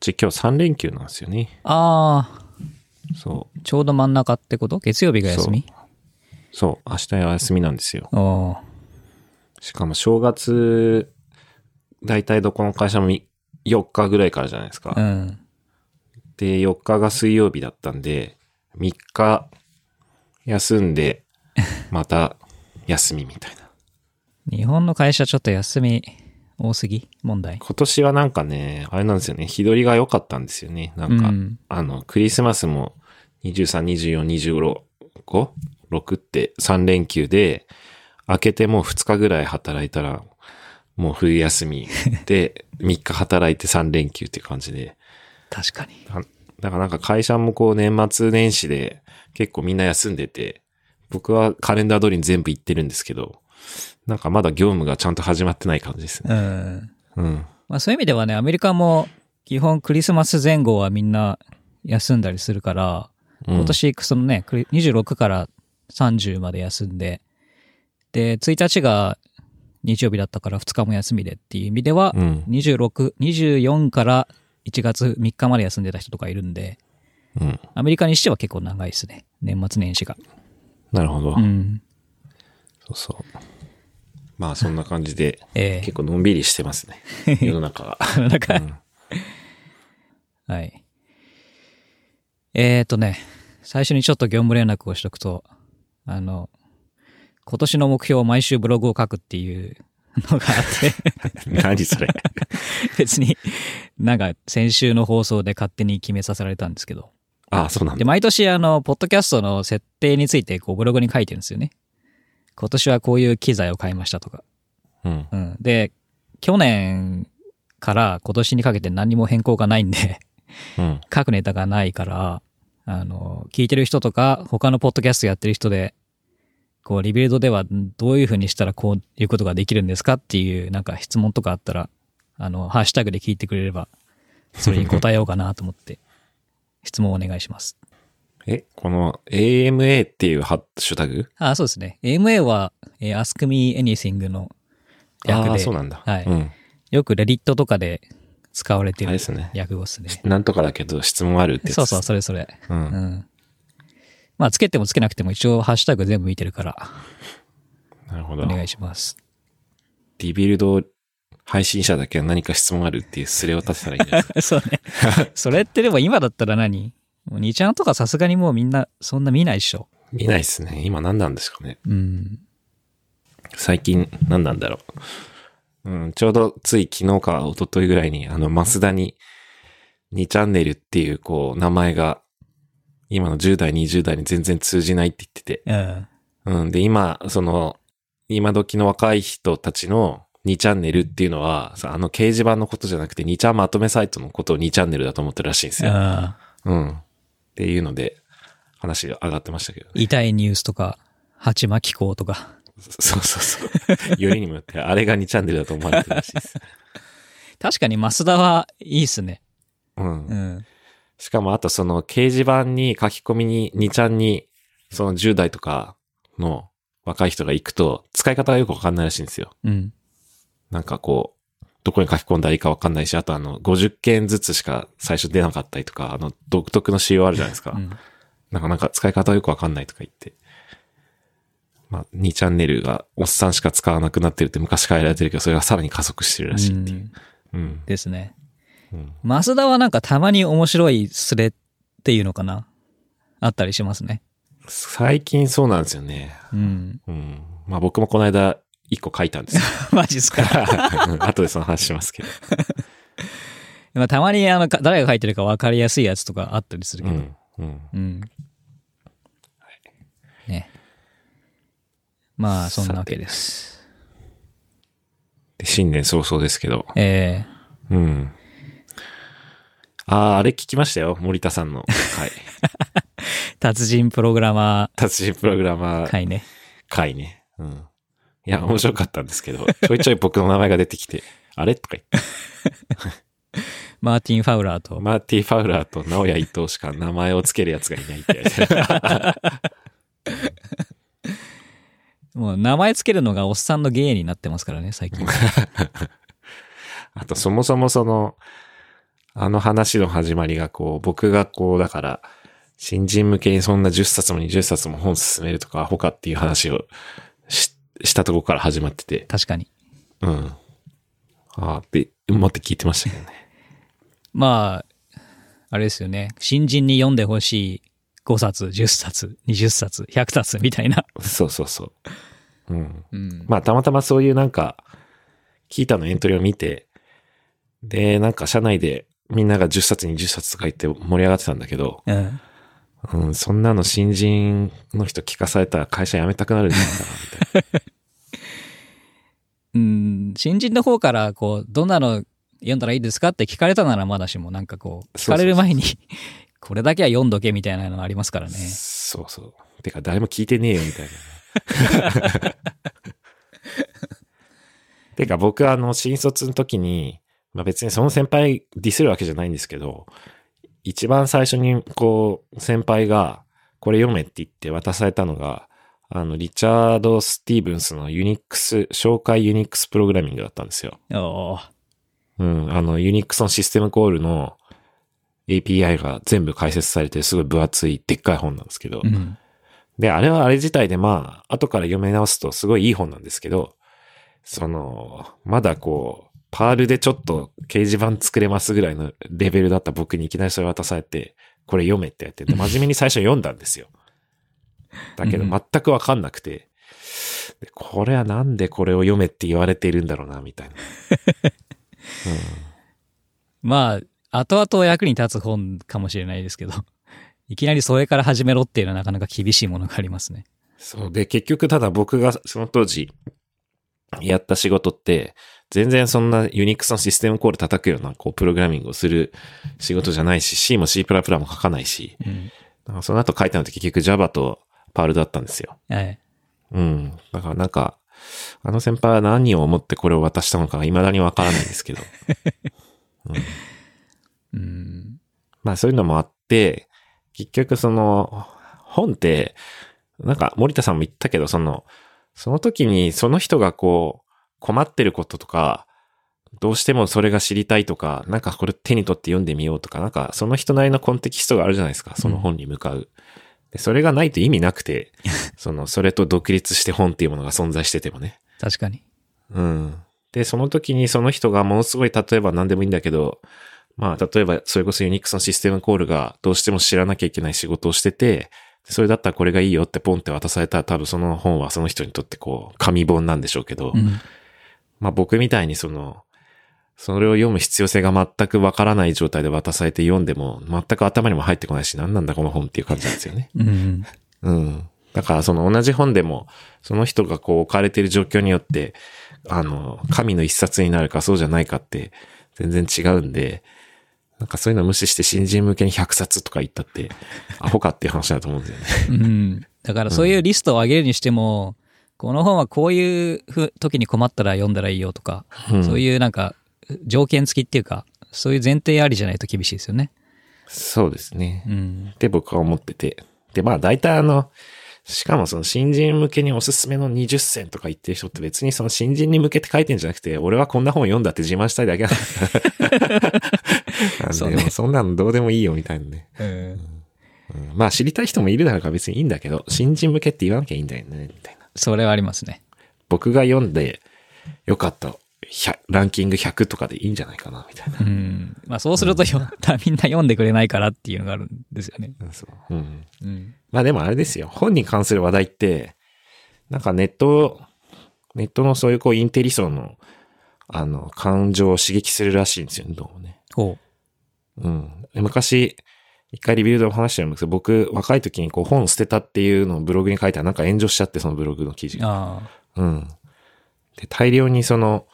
ち今日3連休なんですよね。 ああ、 そう。 ちょうど真ん中ってこと？月曜日が休み？ そう。明日は休みなんですよ。 おー。 しかも正月、だいたいどこの会社も4日ぐらいからじゃないですか。 うん。 で、4日が水曜日だったんで、3日休んで、また休みみたいな。 日本の会社ちょっと休み多すぎ問題。 今年はなんかね、あれなんですよね、日取りが良かったんですよね。なんか、 うん、 クリスマスも23、24、25、6って3連休で、明けてもう2日ぐらい働いたら、もう冬休みで3日働いて3連休っていう感じで。 確かに。 だからなんか会社もこう年末年始で結構みんな休んでて、僕はカレンダー通りに全部行ってるんですけど、なんかまだ業務がちゃんと始まってない感じですね。 うん。 うん。 まあそういう意味ではね、アメリカも基本クリスマス前後はみんな休んだりするから、今年そのね、26から30まで休んで、で、1日が日曜日だったから2日も休みでっていう意味では、26、24から1月3日まで休んでた人とかいるんで、アメリカにしては結構長いですね。年末年始が。 なるほど。 うん。 そうそう。まあそんな感じで、結構のんびりしてますね。世の中が。 世の中、はい。最初にちょっと業務連絡をしとくと、今年の目標は毎週ブログを書くっていうのがあって何それ別になんか先週の放送で勝手に決めさせられたんですけど。 ああ、そうなんだ。 で、毎年ポッドキャストの設定についてこうブログに書いてるんですよね。今年はこういう機材を買いましたとか。で、去年から今年にかけて何も変更がないんで書くネタがないから、聞いてる人とか他のポッドキャストやってる人で、こうリビルドではどういう風にしたらこういうことができるんですかっていうなんか質問とかあったら、ハッシュタグで聞いてくれればそれに答えようかなと思って質問をお願いします。 この AMA っていうハッシュタグ？ あ、そうですね。AMA は、Ask Me Anything の略で。 ああ、そうなんだ。 はい。よくレディットとかで使われてる略語ですね。 なんとかだけど質問あるってやつ。 そう、それ。まあ、つけてもつけなくても一応ハッシュタグ全部見てるから。 なるほど。 お願いします。 リビルド配信者だけは何か質問あるっていうスレを立てたらいいんじゃないですか。 そうね。それってでも今だったらもう2ちゃんとかさすがにもうみんなそんな見ないっしょ。 見ないっすね。今何なんですかね。最近何なんだろう。ちょうどつい昨日か一昨日ぐらいにマスダに2チャンネルっていうこう名前が今の10代20代に全然通じないって言ってて。で今今時の若い人たちの2チャンネルっていうのは掲示板のことじゃなくて2チャンまとめサイトのことを2チャンネルだと思ってるらしいんですよ。っていうので話が上がってましたけどね。 痛いニュースとか鉢巻き港とか。 そう。よりにもよってあれが2チャンネルだと思われてるらしいです。 確かにマスダはいいっすね。 しかもあとその掲示板に書き込みに2ちゃんにその10代とかの若い人が行くと使い方がよくわかんないらしいんですよ。なんかこうどこに書き込んだらいいかわかんないし、あと50件ずつしか最初出なかったりとか、独特の仕様あるじゃないですか。なんか使い方がよくわかんないとか言って。まあ2チャンネルがおっさんしか使わなくなってるって昔からやられてるけど、それがさらに加速してるらしいっていう。 ですね。マスダはなんかたまに面白いスレっていうのかなあったりしますね。 最近そうなんですよね。まあ僕もこの間1個書いたんですよ。 マジっすか。 後でその話しますけど。 まあたまに誰が書いてるか分かりやすいやつとかあったりするけど。ね。まあそんなわけです。 で新年早々ですけど。あれ聞きましたよ。森田さんの回。 達人プログラマー。 回ね。 いや、面白かったんですけど、ちょいちょい僕の名前が出てきて、あれとか言って。 マーティン・ファウラーと直谷伊藤しか名前をつけるやつがいないって言われて。 もう名前つけるのがおっさんの芸になってますからね、最近。 あとそもそもあの話の始まりがこう、僕がこう、だから、新人向けにそんな10冊も20冊も本進めるとかアホかっていう話をしたとこから始まってて。 確かに。 うん。ああ、って思って聞いてましたけどね。 まあ、あれですよね。新人に読んでほしい5冊、10冊、20冊、100冊みたいな。 そうそうそう。うん。うん、まあ、たまたまそういうなんか、キータのエントリーを見て、で、なんか社内でみんなが10冊、20冊とか言って盛り上がってたんだけど、うん、そんなの新人の人聞かされたら会社辞めたくなるんじゃないかな、みたいな。 うん、新人の方から、こう、どんなの読んだらいいですかって聞かれたならまだしも、なんかこう、聞かれる前に、これだけは読んどけみたいなのありますからね。 そうそう。てか、誰も聞いてねえよ、みたいな。てか、僕新卒の時に、まあ別にその先輩ディスるわけじゃないんですけど、一番最初に、こう、先輩が、これ読めって言って渡されたのが、リチャード・スティーブンスの紹介ユニックスプログラミングだったんですよ。うん、ユニックスのシステムコールの API が全部解説されて、すごい分厚い、でっかい本なんですけど、うん、で、あれはあれ自体でまあ、後から読み直すとすごいいい本なんですけど、まだこう、パールでちょっと掲示板作れますぐらいのレベルだった僕にいきなりそれ渡されて、これ読めってやってて、真面目に最初読んだんですよ。だけど全くわかんなくて、で、これはなんでこれを読めって言われているんだろうな、みたいな。 うん、まあ、後々役に立つ本かもしれないですけど、いきなりそれから始めろっていうのはなかなか厳しいものがありますね。 そうで、結局ただ僕がその当時やった仕事って、全然そんなユニックスのシステムコール叩くようなこうプログラミングをする仕事じゃないし、C も C++ も書かないし、うん、その後書いたのって結局 Java とパールだったんですよ。 はい。 うん。だからなんか、先輩は何を思ってこれを渡したのかが未だにわからないんですけど。うん、まあそういうのもあって、結局本って、なんか森田さんも言ったけど、その時にその人がこう、困ってることとか、どうしてもそれが知りたいとか、なんかこれ手に取って読んでみようとか、なんかその人なりのコンテキストがあるじゃないですか、その本に向かう。でそれがないと意味なくて、それと独立して本っていうものが存在しててもね。 確かに。 うん。で、その時にその人がものすごい、例えば何でもいいんだけど、まあ、例えばそれこそユニックスのシステムコールがどうしても知らなきゃいけない仕事をしてて、それだったらこれがいいよってポンって渡されたら多分その本はその人にとってこう、紙本なんでしょうけど、まあ僕みたいにそれを読む必要性が全くわからない状態で渡されて読んでも、全く頭にも入ってこないし、何なんだこの本っていう感じなんですよね。うん。だから同じ本でも、その人がこう置かれている状況によって、神の一冊になるかそうじゃないかって全然違うんで、なんかそういうのを無視して新人向けに100冊とか言ったって、アホかっていう話だと思うんですよね。 だからそういうリストを上げるにしても、この本はこういう時に困ったら読んだらいいよとか、そういうなんか条件付きっていうか、そういう前提ありじゃないと厳しいですよね。 そうですね。って僕は思ってて。で、まあ大体しかも新人向けにおすすめの20選とか言ってる人って別に新人に向けて書いてんじゃなくて、俺はこんな本読んだって自慢したいだけなんだ。そうね。そんなのどうでもいいよみたいなね。まあ知りたい人もいるだろうから別にいいんだけど、新人向けって言わなきゃいいんだよね、みたいな。 それはありますね。 僕が読んでよかったランキング100とかでいいんじゃないかな、みたいな。 まあそうするとみんな読んでくれないからっていうのがあるんですよね。 まあでもあれですよ。本に関する話題って、なんかネットのそういうこうインテリ層の、感情を刺激するらしいんですよね、どうもね。昔、一回レビューでお話してるんですけど、僕、若い時にこう本捨てたっていうのをブログに書いたらなんか炎上しちゃって、そのブログの記事が。で、大量に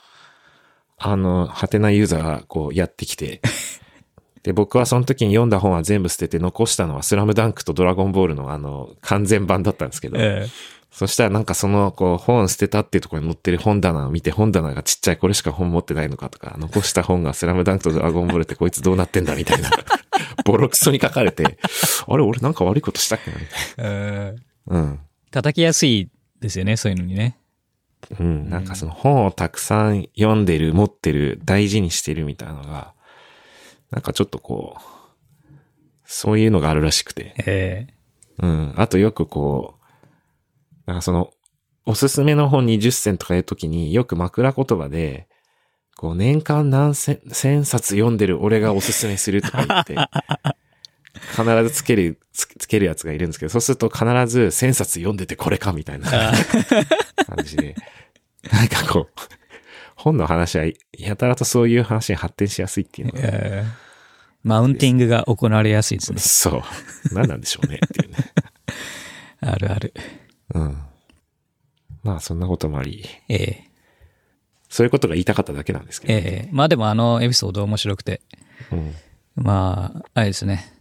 ハテナユーザーがこうやってきて、で、僕はその時に読んだ本は全部捨てて残したのはスラムダンクとドラゴンボールの完全版だったんですけど、そしたらなんかこう本捨てたっていうところに載ってる本棚を見て、本棚がちっちゃいこれしか本持ってないのかとか、残した本がスラムダンクとドラゴンボールってこいつどうなってんだみたいな、ボロクソに書かれて、あれ俺なんか悪いことしたっけなみたいな。 叩きやすいですよね、そういうのにね。 なんか本をたくさん読んでる、持ってる、大事にしてるみたいなのが、 なんかちょっとこう、そういうのがあるらしくて。うん。あとよくこう、なんかその、おすすめの本20選とかいうときによく枕言葉で、こう年間何千冊読んでる俺がおすすめするとか言って、必ずつけるやつがいるんですけど、そうすると必ず1000冊読んでてこれかみたいな感じで、なんかこう、本の話はやたらとそういう話に発展しやすいっていうのが、 マウンティングが行われやすいですね。 そう。何なんでしょうねっていうね。 あるある。 うん。まあそんなこともあり、そういうことが言いたかっただけなんですけど、 まあでもあのエピソード面白くて、 うん、 まあ、あれですね。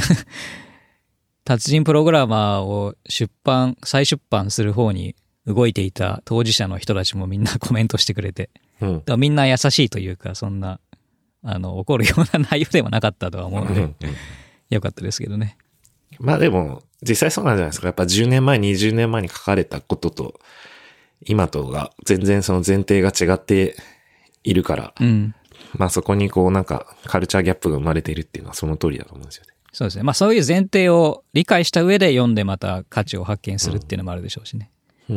達人プログラマーを再出版する方に動いていた当事者の人たちもみんなコメントしてくれて、 うん、 みんな優しいというか、そんな、怒るような内容ではなかったとは思うので、よかったですけどね。 まあでも、実際そうなんじゃないですか。やっぱ10年前、20年前に書かれたことと、今とが全然その前提が違っているから、まあそこにこうなんかカルチャーギャップが生まれているっていうのはその通りだと思うんですよね。 そうですね。まあそういう前提を理解した上で読んでまた価値を発見するっていうのもあるでしょうしね。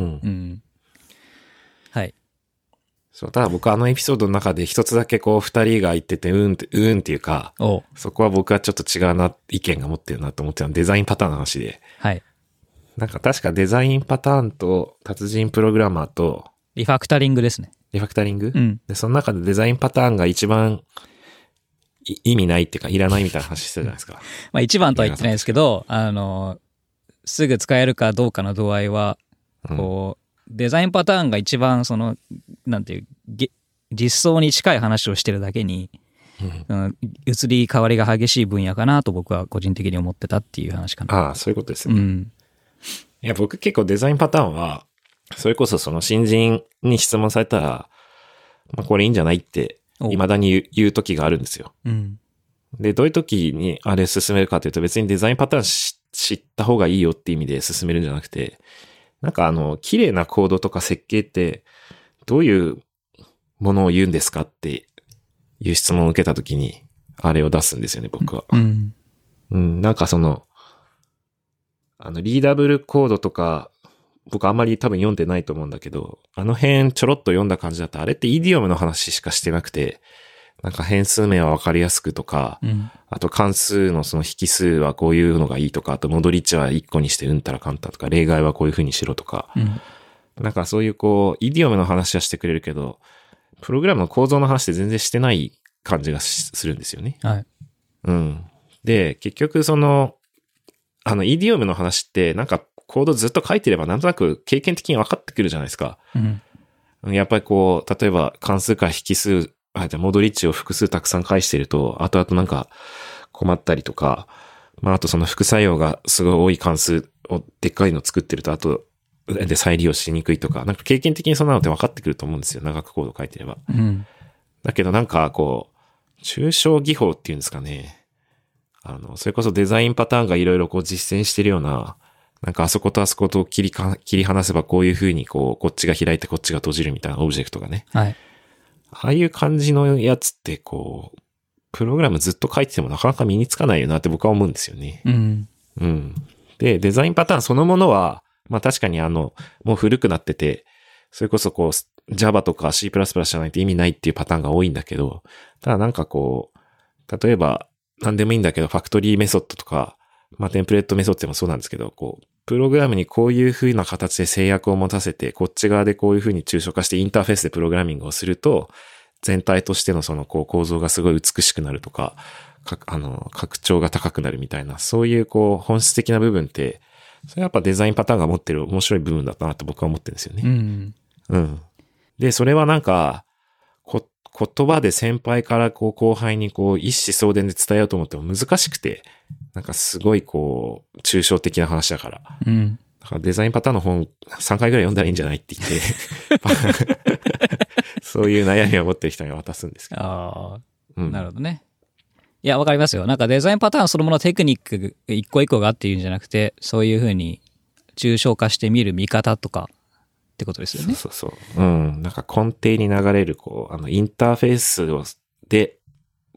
はい。 そう、ただ僕はあのエピソードの中で一つだけこう二人が言ってて、っていうか、そこは僕はちょっと違うな、意見が持ってるなと思ってたのデザインパターンの話で。 はい。 なんか確かデザインパターンと達人プログラマーとリファクタリングですね。 リファクタリング、で、その中でデザインパターンが一番意味ないっていうかいらないみたいな話してたじゃないですか。 まあ一番とは言ってないですけど、すぐ使えるかどうかの度合いは、こう、デザインパターンが一番その、なんていう、実装に近い話をしてるだけに、移り変わりが激しい分野かなと僕は個人的に思ってたっていう話かな。 ああ、そういうことですね。いや、僕結構デザインパターンは、それこそその新人に質問されたら、まあこれいいんじゃないって、未だに言う時があるんですよ。で、どういう時にあれ進めるかというと別にデザインパターン知った方がいいよっていう意味で進めるんじゃなくて、なんか綺麗なコードとか設計ってどういうものを言うんですかっていう質問を受けた時にあれを出すんですよね、僕は。なんかその、リーダブルコードとか、僕あんまり多分読んでないと思うんだけど、あの辺ちょろっと読んだ感じだと、あれってイディオムの話しかしてなくて、なんか変数名はわかりやすくとか、あと関数のその引数はこういうのがいいとか、あと戻り値は1個にしてうんたらかんたとか、例外はこういう風にしろとか、なんかそういうこう、イディオムの話はしてくれるけど、プログラムの構造の話って全然してない感じがするんですよね。 はい。 で、結局その、イディオムの話って、なんかコードずっと書いてればなんとなく経験的に分かってくるじゃないですか。やっぱりこう、例えば関数から引数、じゃあ戻り値を複数たくさん返してると、後々なんか困ったりとか、まああとその副作用がすごい多い関数をでっかいの作ってると、あとで再利用しにくいとか、なんか経験的にそんなのって分かってくると思うんですよ。長くコード書いてれば。だけどなんかこう、抽象技法っていうんですかね。それこそデザインパターンがいろいろこう実践してるような、なんかあそことあそこと切り離せばこういう風にこう、こっちが開いてこっちが閉じるみたいなオブジェクトがね。 はい。 ああいう感じのやつってこう、プログラムずっと書いててもなかなか身につかないよなって僕は思うんですよね。で、デザインパターンそのものは、まあ確かにもう古くなってて、それこそこう、Java とか C++ じゃないと意味ないっていうパターンが多いんだけど、ただなんかこう、例えば、なんでもいいんだけど、ファクトリーメソッドとか、まあテンプレートメソッドでもそうなんですけど、こう、プログラムにこういう風な形で制約を持たせて、こっち側でこういう風に抽象化してインターフェースでプログラミングをすると、全体としてのそのこう構造がすごい美しくなるとか、拡張が高くなるみたいな、そういうこう本質的な部分って、それやっぱデザインパターンが持ってる面白い部分だったなって僕は思ってるんですよね。で、それはなんか、言葉で先輩からこう後輩にこう一子相伝で伝えようと思っても難しくて、なんかすごいこう抽象的な話だから。だからデザインパターンの本3回ぐらい読んだらいいんじゃないって言ってそういう悩みを持ってる人に渡すんですけど。 なるほどね。いや、わかりますよ。なんかデザインパターンそのものテクニック一個一個がっていうんじゃなくて、そういうふうに抽象化して見る見方とかってことですよね。 そう。なんか根底に流れるこう、インターフェースで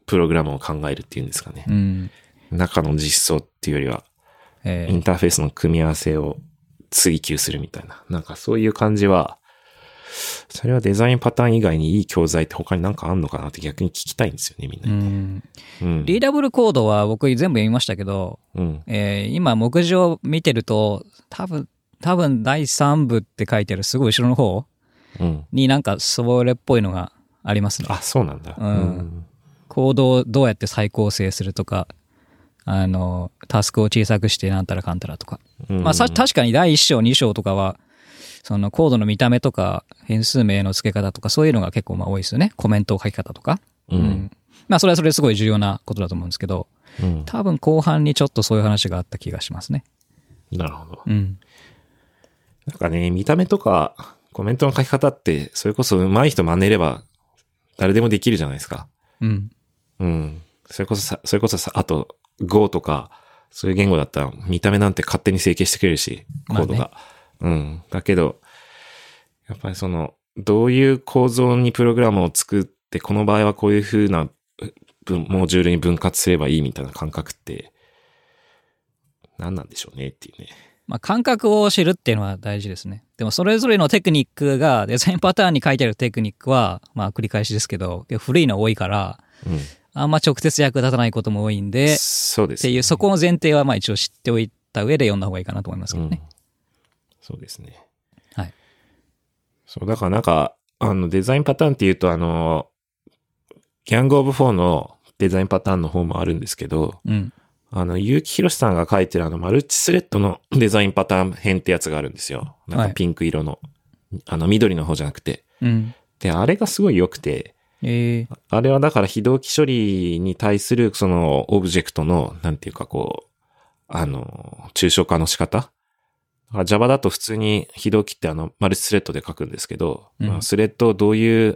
プログラムを考えるっていうんですかね。中の実装っていうよりは、インターフェースの組み合わせを追求するみたいな。なんかそういう感じは、それはデザインパターン以外にいい教材って他になんかあんのかなって逆に聞きたいんですよね、みんな。 リーダブルコードは僕全部読みましたけど、今目次を見てると、多分第3部って書いてあるすごい後ろの方になんかそれっぽいのがありますね。 あ、そうなんだ。 コードをどうやって再構成するとか、タスクを小さくしてなんたらかんたらとか。まあ確かに第1章、2章とかは、そのコードの見た目とか変数名の付け方とかそういうのが結構まあ多いですよね。コメントを書き方とか。まあそれはそれですごい重要なことだと思うんですけど、多分後半にちょっとそういう話があった気がしますね。 なるほど。なんかね、見た目とかコメントの書き方って、それこそ上手い人真似れば誰でもできるじゃないですか。それこそさ、あと Go とかそういう言語だったら見た目なんて勝手に整形してくれるし、コードが。だけど、やっぱりその、どういう構造にプログラムを作って、この場合はこういう風なモジュールに分割すればいいみたいな感覚って、何なんでしょうねっていうね。 まあ感覚を知るっていうのは大事ですね。でもそれぞれのテクニックが、デザインパターンに書いてあるテクニックは、まあ繰り返しですけど、古いの多いから、あんま直接役立たないことも多いんで、 そうですね。 っていう、そこの前提はまあ一応知っておいた上で読んだ方がいいかなと思いますけどね。 そうですね。 はい。 そう、だからなんか、デザインパターンっていうとギャングオブ4のデザインパターンの方もあるんですけど、結城宏さんが書いてるマルチスレッドのデザインパターン編ってやつがあるんですよ。なんかピンク色の、緑の方じゃなくて。で、あれがすごい良くて、あれはだから非同期処理に対するそのオブジェクトの、なんていうかこう、抽象化の仕方。Java だと普通に非同期ってマルチスレッドで書くんですけど、スレッドをどういう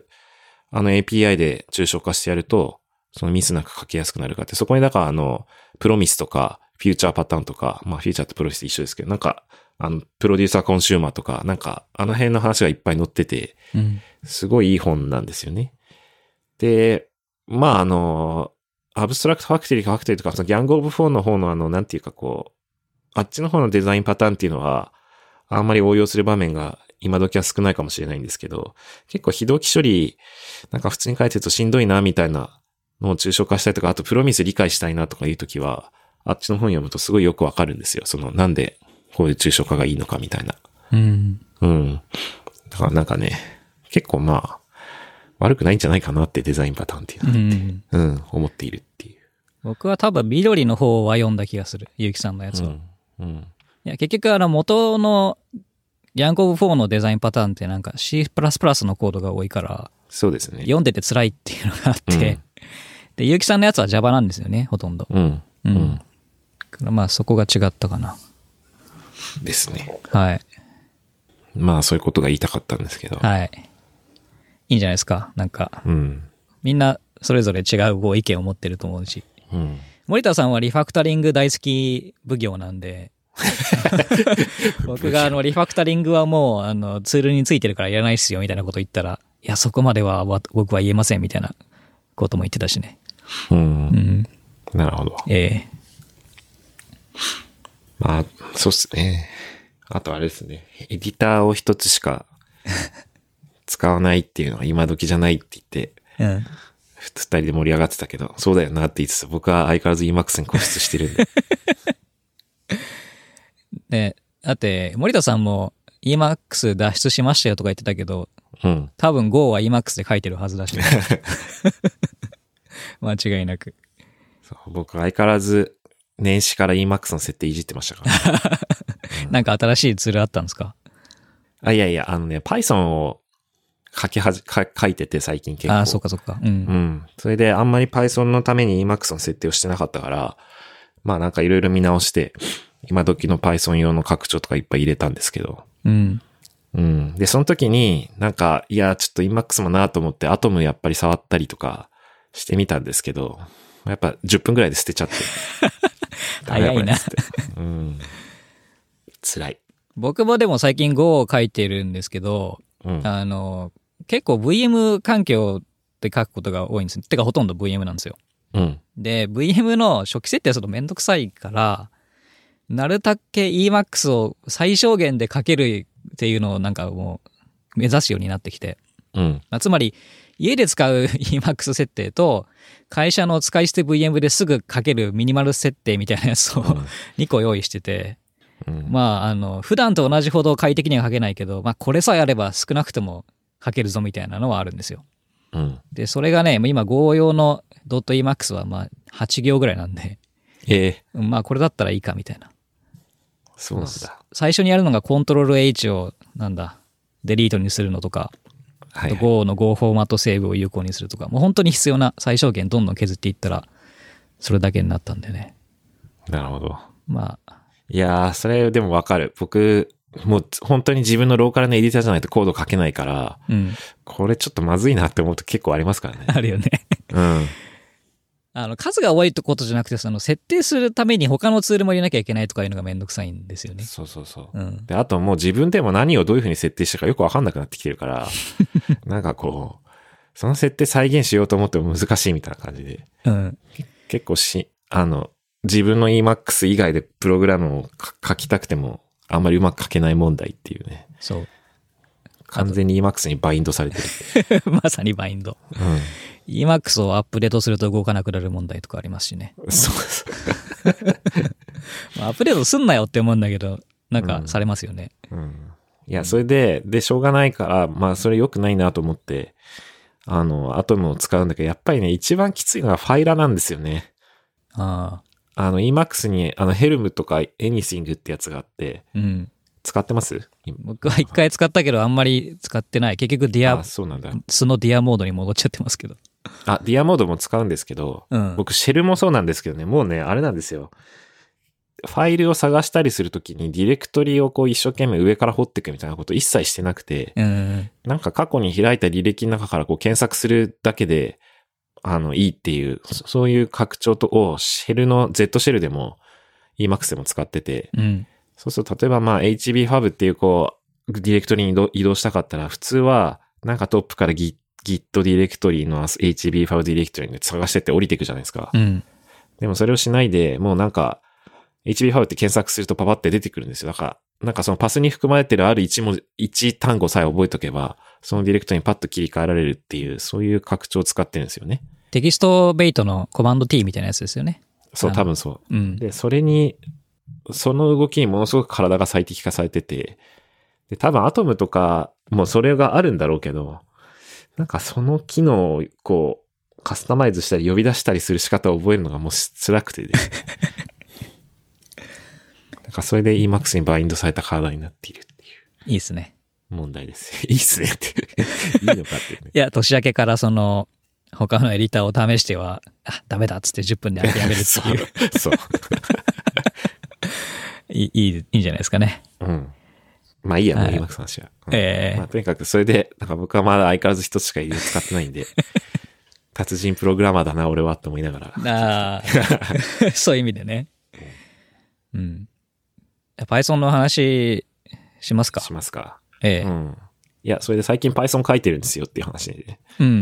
API で抽象化してやると、そのミスなく書きやすくなるかって、そこにだからプロミスとか、フューチャーパターンとか、まあフューチャーとプロミス一緒ですけど、なんか、プロデューサーコンシューマーとか、なんか、辺の話がいっぱい載ってて、すごいいい本なんですよね。で、まあアブストラクトファクトリーとか、そのギャングオブ4の方のなんていうかこう、あっちの方のデザインパターンっていうのは、あんまり応用する場面が今時は少ないかもしれないんですけど、結構非同期処理、なんか普通に書いてるとしんどいな、みたいなのを抽象化したりとか、あとプロミス理解したいなとかいうときは、あっちの本読むとすごいよくわかるんですよ。その、なんでこういう抽象化がいいのかみたいな。だからなんかね、結構まあ、悪くないんじゃないかなってデザインパターンっていうのは、思っているっていう。 僕は多分緑の方は読んだ気がする。結城さんのやつは。いや結局元のギャングオブ4のデザインパターンってなんか C++ のコードが多いから、 そうですね。 読んでて辛いっていうのがあって、で、結城さんのやつは Java なんですよね、ほとんど。まあそこが違ったかな。 ですね。 はい。 まあそういうことが言いたかったんですけど。 はい。いいんじゃないですか。なんか、みんなそれぞれ違う意見を持ってると思うし。森田さんはリファクタリング大好き奉行なんで、僕がリファクタリングはもうツールについてるからやらないっすよみたいなこと言ったら、いやそこまでは僕は言えませんみたいなことも言ってたしね。 なるほど。まあそうっすね。あとあれですね。エディターを一つしか使わないっていうのは今時じゃないって言って、二人で盛り上がってたけど、そうだよなって言いつつ、僕は相変わらず Emacs に固執してるんで。 ね、だって、森田さんも Emacs 脱出しましたよとか言ってたけど、多分 Go は Emacs で書いてるはずだし、ね、間違いなく。 そう僕は相変わらず年始から Emacs の設定いじってましたから、 なんか新しいツールあったんですか？ いやいや、Python を書いてて最近結構。 ああ、そっかそっか。 それであんまり Python のために Emacs の設定をしてなかったから、まあなんかいろいろ見直して、今時の Python 用の拡張とかいっぱい入れたんですけど。で、その時になんか、いや、ちょっと Emacs もなと思って、Atom やっぱり触ったりとかしてみたんですけど、やっぱ10分くらいで捨てちゃって。 早いな。 辛い。 僕もでも最近 Go を書いてるんですけど、結構 VM 環境で書くことが多いんです。てかほとんど VM なんですよ。 うん。 で、VM の初期設定するとめんどくさいから、なるたけ Emacs を最小限でかけるっていうのをなんかもう目指すようになってきて。 うん。 つまり、家で使う Emacs 設定と、会社の使い捨て VM ですぐかけるミニマル設定みたいなやつを2個用意してて、普段と同じほど快適には書けないけど、これさえあれば少なくとも書けるぞみたいなのはあるんですよ。 うん、 で、それがね、今 Go 用の .emacs は8行ぐらいなんで、これだったらいいかみたいな。 そうなんだ。 最初にやるのが Ctrl-H をデリートにするのとか、 はいはい、 Go の Go フォーマットセーブを有効にするとか、もう本当に必要な最小限どんどん削っていったら、それだけになったんでね。 なるほど。いやー、それでもわかる。僕、もう本当に自分のローカルのエディターじゃないとコード書けないから、これちょっとまずいなって思うと結構ありますからね。 あるよね。 うん。 数が多いってことじゃなくて、設定するために他のツールも入れなきゃいけないとかいうのがめんどくさいんですよね。 そうそうそう。で、あともう自分でも何をどういうふうに設定したかよくわかんなくなってきてるから、なんかこう、その設定再現しようと思っても難しいみたいな感じで。結構自分の Emacs 以外でプログラムを書きたくても、あんまりうまく書けない問題っていうね。 そう。 完全に Emacs にバインドされてる。まさにバインド。Emacs をアップデートすると動かなくなる問題とかありますしね。 そうアップデートすんなよって思うんだけど、なんかされますよね。 いや、それで、しょうがないから、それ良くないなと思って、アトムを使うんだけど、やっぱりね、一番きついのはファイラなんですよね。Emacs に、ヘルムとか Anything ってやつがあって、使ってます？ 僕は一回使ったけど、あんまり使ってない。結局そうなんだ。 そのディアモードに戻っちゃってますけど。 ディアモードも使うんですけど、僕シェルもそうなんですけどね、もうね、あれなんですよ。ファイルを探したりするときにディレクトリをこう一生懸命上から掘っていくみたいなこと一切してなくて、なんか過去に開いた履歴の中からこう検索するだけで、いいっていう、そういう拡張をシェルの Z シェルでも Emacs でも使ってて、そうすると例えばHBFab っていうこう、ディレクトリに移動したかったら、普通はなんかトップから Git ディレクトリの HBFab ディレクトリで探してって降りていくじゃないですか。でもそれをしないで、もうなんか、HBFab って検索するとパパって出てくるんですよ。だから、なんかそのパスに含まれてるある一単語さえ覚えとけば、そのディレクトリにパッと切り替えられるっていう、そういう拡張を使ってるんですよね。 テキストベイトのコマンド T みたいなやつですよね。 そう、多分そう。で、その動きにものすごく体が最適化されてて、で、多分アトムとかもそれがあるんだろうけど、なんかその機能をこう、カスタマイズしたり呼び出したりする仕方を覚えるのがもう辛くてですね。なんかそれで Emacs にバインドされた体になっているっていう。 いいですね。 問題です。いいっすねって。いいのかっていうね。 いや、年明けから他のエディターを試しては、ダメだっつって10分で諦めるっていう。 そう。 いいんじゃないですかね。 いいや、もう Emacs の話は。とにかくそれで、なんか僕はまだ相変わらず一つしか使ってないんで、達人プログラマーだな、俺はって思いながら。 そういう意味でね。Python の話しますか？ しますか。 いや、それで最近 Python 書いてるんですよっていう話で。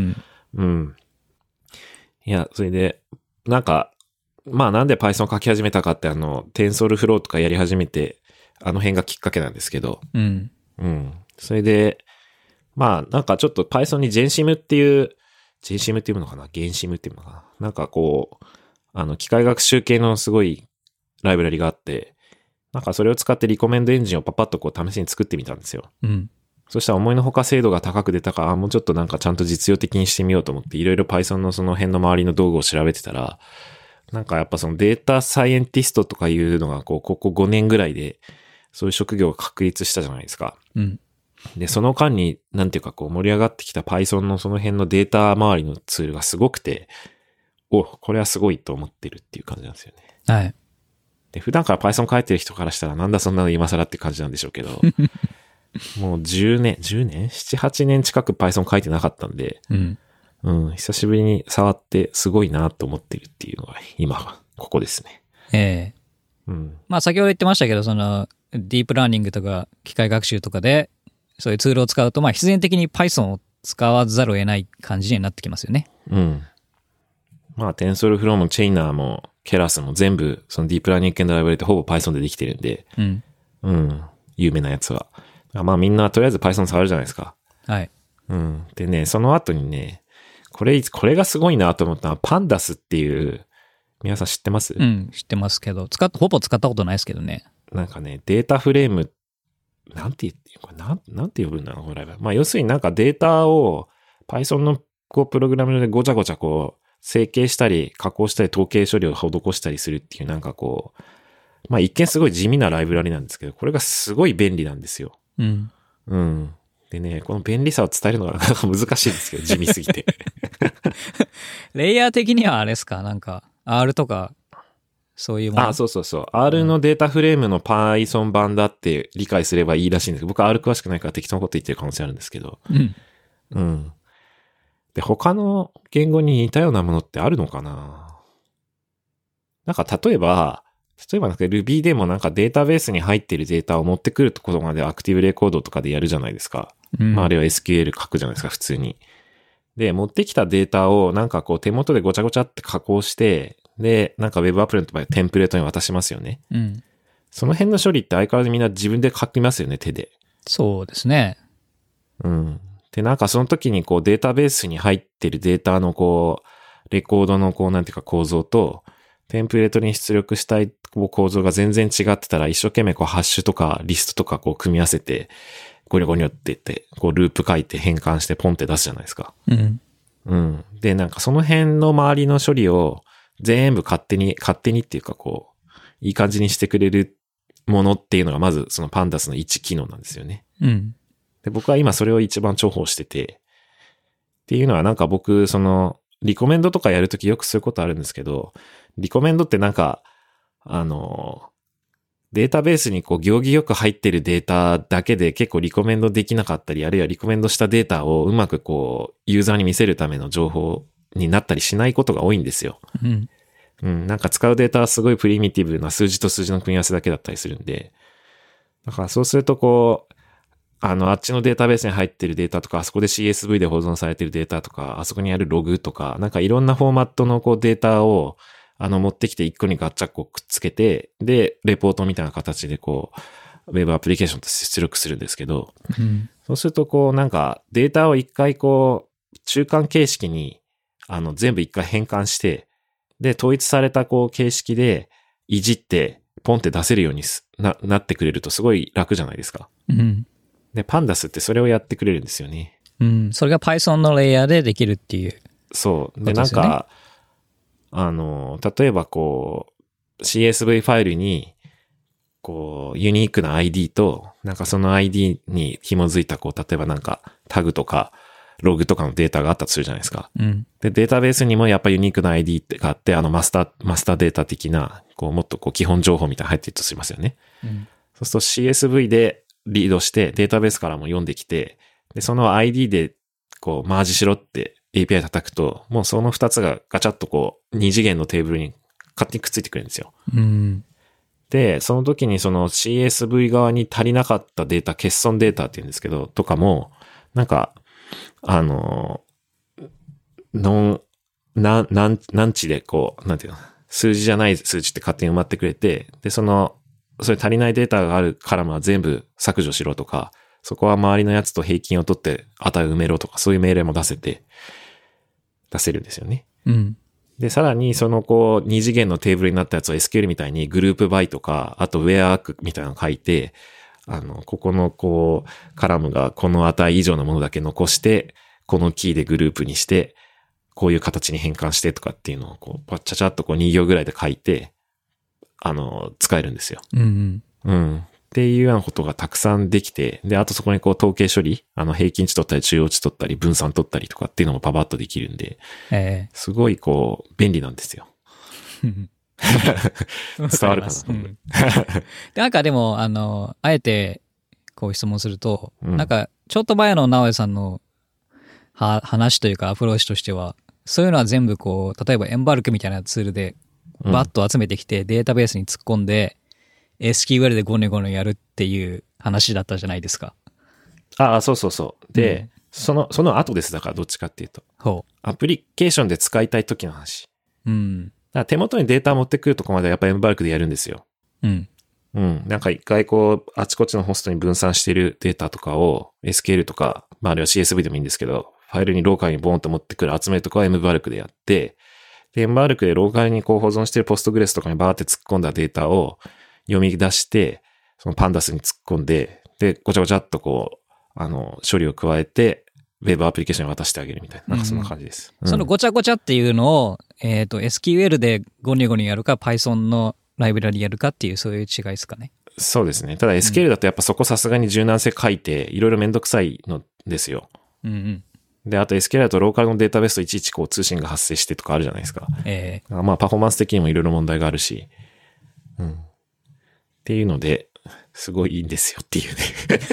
いや、それで、なんか、なんで Python 書き始めたかってTensorFlow とかやり始めて、辺がきっかけなんですけど。それで、なんかちょっと Python に GenSim っていうのかな？ GenSim っていうのかな？なんかこう、機械学習系のすごいライブラリがあって、なんかそれを使ってリコメンドエンジンをパパッとこう試しに作ってみたんですよ。そしたら思いのほか精度が高く出たから、もうちょっとなんかちゃんと実用的にしてみようと思って、いろいろ Python のその辺の周りの道具を調べてたら、なんかやっぱそのデータサイエンティストとかいうのがここ5年ぐらいで、そういう職業が確立したじゃないですか。で、その間に、なんていうかこう盛り上がってきた Python のその辺のデータ周りのツールがすごくて、これはすごいと思ってるっていう感じなんですよね。で、普段から Python 書いてる人からしたらなんだそんなの今更って感じなんでしょうけど、もう7、8年近く Python 書いてなかったんで、久しぶりに触ってすごいなと思ってるっていうのが今はここですね。 先ほど言ってましたけど、ディープラーニングとか機械学習とかで、そういうツールを使うと、必然的に Python を使わざるを得ない感じになってきますよね。 まあ、TensorFlow も Chainer も Keras も全部、そのディープラーニング系のライブラリってほぼ Python でできてるんで、 うん。 うん。有名なやつは。まあみんなとりあえず Python 触るじゃないですか。 はい。 うん。でね、その後にね、これがすごいなと思ったのは Pandas っていう、皆さん知ってます？ うん、知ってますけど、ほぼ使ったことないですけどね。 なんかね、データフレーム、なんて呼ぶんだろう、これ。まあ要するになんかデータを Python のこうプログラムでごちゃごちゃこう、整形したり、加工したり、統計処理を施したりするっていうなんかこう、まあ一見すごい地味なライブラリなんですけど、これがすごい便利なんですよ。 うん。 うん。でね、この便利さを伝えるのがなかなか難しいんですけど、地味すぎて。 レイヤー的にはあれですか？なんか R とか、そういうもの？ そう。R のデータフレームの Python 版だって理解すればいいらしいんですけど、僕は R 詳しくないから適当なこと言ってる可能性あるんですけど。 うん。 うん。で、他の言語に似たようなものってあるのかな？なんか例えばなんか Ruby でもなんかデータベースに入っているデータを持ってくるところまでアクティブレコードとかでやるじゃないですか。 うん、 まああるいは SQL 書くじゃないですか、普通に。で、持ってきたデータをなんかこう手元でごちゃごちゃって加工して、で、なんか Web アプリの場合テンプレートに渡しますよね。 うん。 その辺の処理って相変わらずみんな自分で書きますよね、手で。 そうですね。 うん。で、なんかその時にこうデータベースに入ってるデータのこう、レコードのこうなんていうか構造と、テンプレートに出力したい構造が全然違ってたら一生懸命こうハッシュとかリストとかこう組み合わせて、ゴニョゴニョって言って、こうループ書いて変換してポンって出すじゃないですか。 うん。 うん。で、なんかその辺の周りの処理を全部勝手にっていうかこう、いい感じにしてくれるものっていうのがまずそのパンダスの1機能なんですよね。 うん。 で、僕は今それを一番重宝してて、っていうのはなんか僕、その、リコメンドとかやるときよくそういうことあるんですけど、リコメンドってなんか、データベースにこう行儀よく入ってるデータだけで結構リコメンドできなかったり、あるいはリコメンドしたデータをうまくこう、ユーザーに見せるための情報になったりしないことが多いんですよ。 うん。 うん、なんか使うデータはすごいプリミティブな数字と数字の組み合わせだけだったりするんで、だからそうするとこう、あっちのデータベースに入ってるデータとか、あそこで CSV で保存されてるデータとか、あそこにあるログとか、なんかいろんなフォーマットのこうデータを、持ってきて一個にガッチャッこうくっつけて、で、レポートみたいな形でこう、ウェブアプリケーションと出力するんですけど、 うん、 そうするとこうなんかデータを一回こう、中間形式に、全部一回変換して、で、統一されたこう形式でいじって、ポンって出せるようになってくれるとすごい楽じゃないですか。 うん。 で、パンダスってそれをやってくれるんですよね。 うん。それが Python のレイヤーでできるっていう、 そう。で、なんか、例えばこう、CSV ファイルに、こう、ユニークな ID と、なんかその ID に紐づいた、こう、例えばなんかタグとか、ログとかのデータがあったとするじゃないですか。 うん。 で、データベースにもやっぱユニークな ID ってがあって、マスターデータ的な、こう、もっとこう、基本情報みたいなの入ってるとしますよね。 うん、 そうすると CSV でリードして、データベースからも読んできて、で、その ID で、こう、マージしろって API 叩くと、もうその2つがガチャッとこう、2次元のテーブルに勝手にくっついてくるんですよ。 うん。 で、その時にその CSV 側に足りなかったデータ、欠損データって言うんですけど、とかも、なんか、何値でこう、なんていうの、数字じゃない数値って勝手に埋まってくれて、で、それ足りないデータがあるカラムは全部削除しろとか、そこは周りのやつと平均を取って値を埋めろとか、そういう命令も出せるんですよね。 うん。 で、さらにそのこう、二次元のテーブルになったやつを SQL みたいにグループバイとか、あと where みたいなのを書いて、ここのこう、カラムがこの値以上のものだけ残して、このキーでグループにして、こういう形に変換してとかっていうのをこう、パッチャチャっとこう2行ぐらいで書いて、使えるんですよ。 うん。 うん。っていうようなことがたくさんできて、で、あとそこにこう統計処理、平均値取ったり中央値取ったり分散取ったりとかっていうのもパパッとできるんで、すごいこう、便利なんですよ。伝わるかな、 うん、なんかでも、あえて、こう質問すると、なんか、ちょっと前の直江さんの話というかアプローチとしては、そういうのは全部こう、例えばエンバルクみたいなツールで、バッと集めてきて、データベースに突っ込んで、SQL でゴネゴネやるっていう話だったじゃないですか。 ああ、そうそうそう。で、その後です。だからどっちかっていうと。アプリケーションで使いたい時の話。 うん。 だから手元にデータを持ってくるとこまではやっぱ MBark でやるんですよ。 うん。 うん。なんか一回こう、あちこちのホストに分散しているデータとかを SQL とか、まああるいは CSV でもいいんですけど、ファイルにローカルにボーンと持ってくる集めるとかは MBark でやって、で、MBark でローカルにこう保存している Postgres とかにバーって突っ込んだデータを読み出して、その Pandas に突っ込んで、で、ごちゃごちゃっとこう、処理を加えて、ウェブアプリケーションに渡してあげるみたいな、なんかそんな感じです。 そのごちゃごちゃっていうのを、SQL でゴニョゴニョやるか、Python のライブラリやるかっていう、そういう違いですかね。 そうですね。ただ SQL だとやっぱそこさすがに柔軟性書いて、いろいろめんどくさいのですよ。 うんうん。 で、あと SQL だとローカルのデータベースといちいちこう通信が発生してとかあるじゃないですか。まあパフォーマンス的にもいろいろ問題があるし。うん。っていうので、すごいいいんですよっていう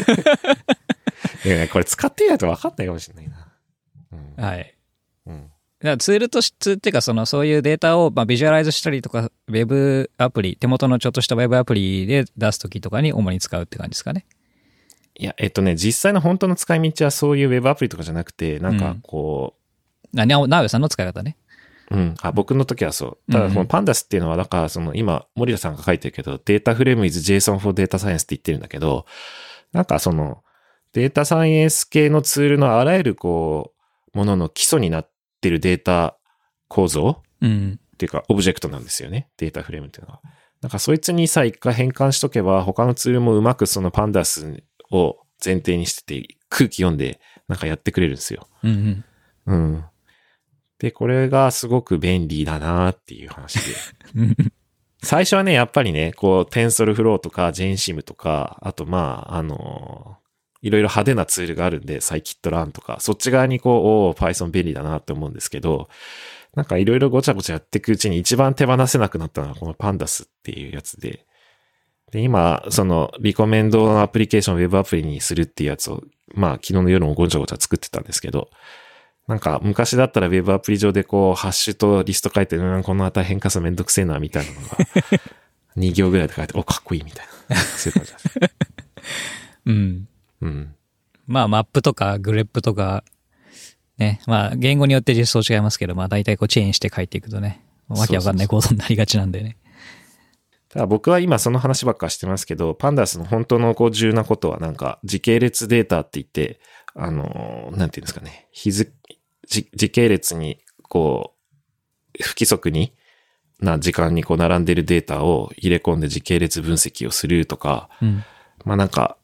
ね。これ使ってみないと分かんないかもしれないな。 うん、はい。 うん。 だからツールとして、っていうかそういうデータをビジュアライズしたりとか、ウェブアプリ、手元のちょっとしたウェブアプリで出すときとかに主に使うって感じですかね。 いや、実際の本当の使い道はそういうウェブアプリとかじゃなくて、なんかこう。ナウさんの使い方ね。 うん。僕の時はそう。ただ、この Pandas っていうのは、だから今、森田さんが書いてるけど、データフレーム is JSON for Data Science って言ってるんだけど、なんかデータサイエンス系のツールのあらゆるものの基礎になってるデータ構造、っていうか、オブジェクトなんですよね。データフレームっていうのは。なんかそいつにさ、一回変換しとけば、他のツールもうまくその Pandas を前提にしてて、空気読んで、なんかやってくれるんですよ。うん。で、これがすごく便利だなっていう話で。最初はね、やっぱりね、TensorFlow とか GenSim とか、あといろいろ派手なツールがあるんで、Scikit-learn とか、そっち側にPython 便利だなって思うんですけど、なんかいろいろごちゃごちゃやっていくうちに一番手放せなくなったのはこの Pandas っていうやつで、で、今、リコメンドのアプリケーションをウェブアプリにするっていうやつを、まあ、昨日の夜もごちゃごちゃ作ってたんですけど、なんか、昔だったらウェブアプリ上でハッシュとリスト書いて、この値変化するめんどくせえな、みたいなのが、2行ぐらいで書いて、かっこいいみたいな。そういう感じです。 うん。 うん。 まあ、マップとかグレップとか、ね、まあ、言語によって実装違いますけど、まあ、大体チェーンして書いていくとね、わけわかんないコードになりがちなんでね。 ただ僕は今その話ばっかしてますけど、Pandas の本当の重要なことはなんか時系列データって言って、なんていうんですかね、時系列に不規則な時間に並んでるデータを入れ込んで時系列分析をするとか、まあなんか、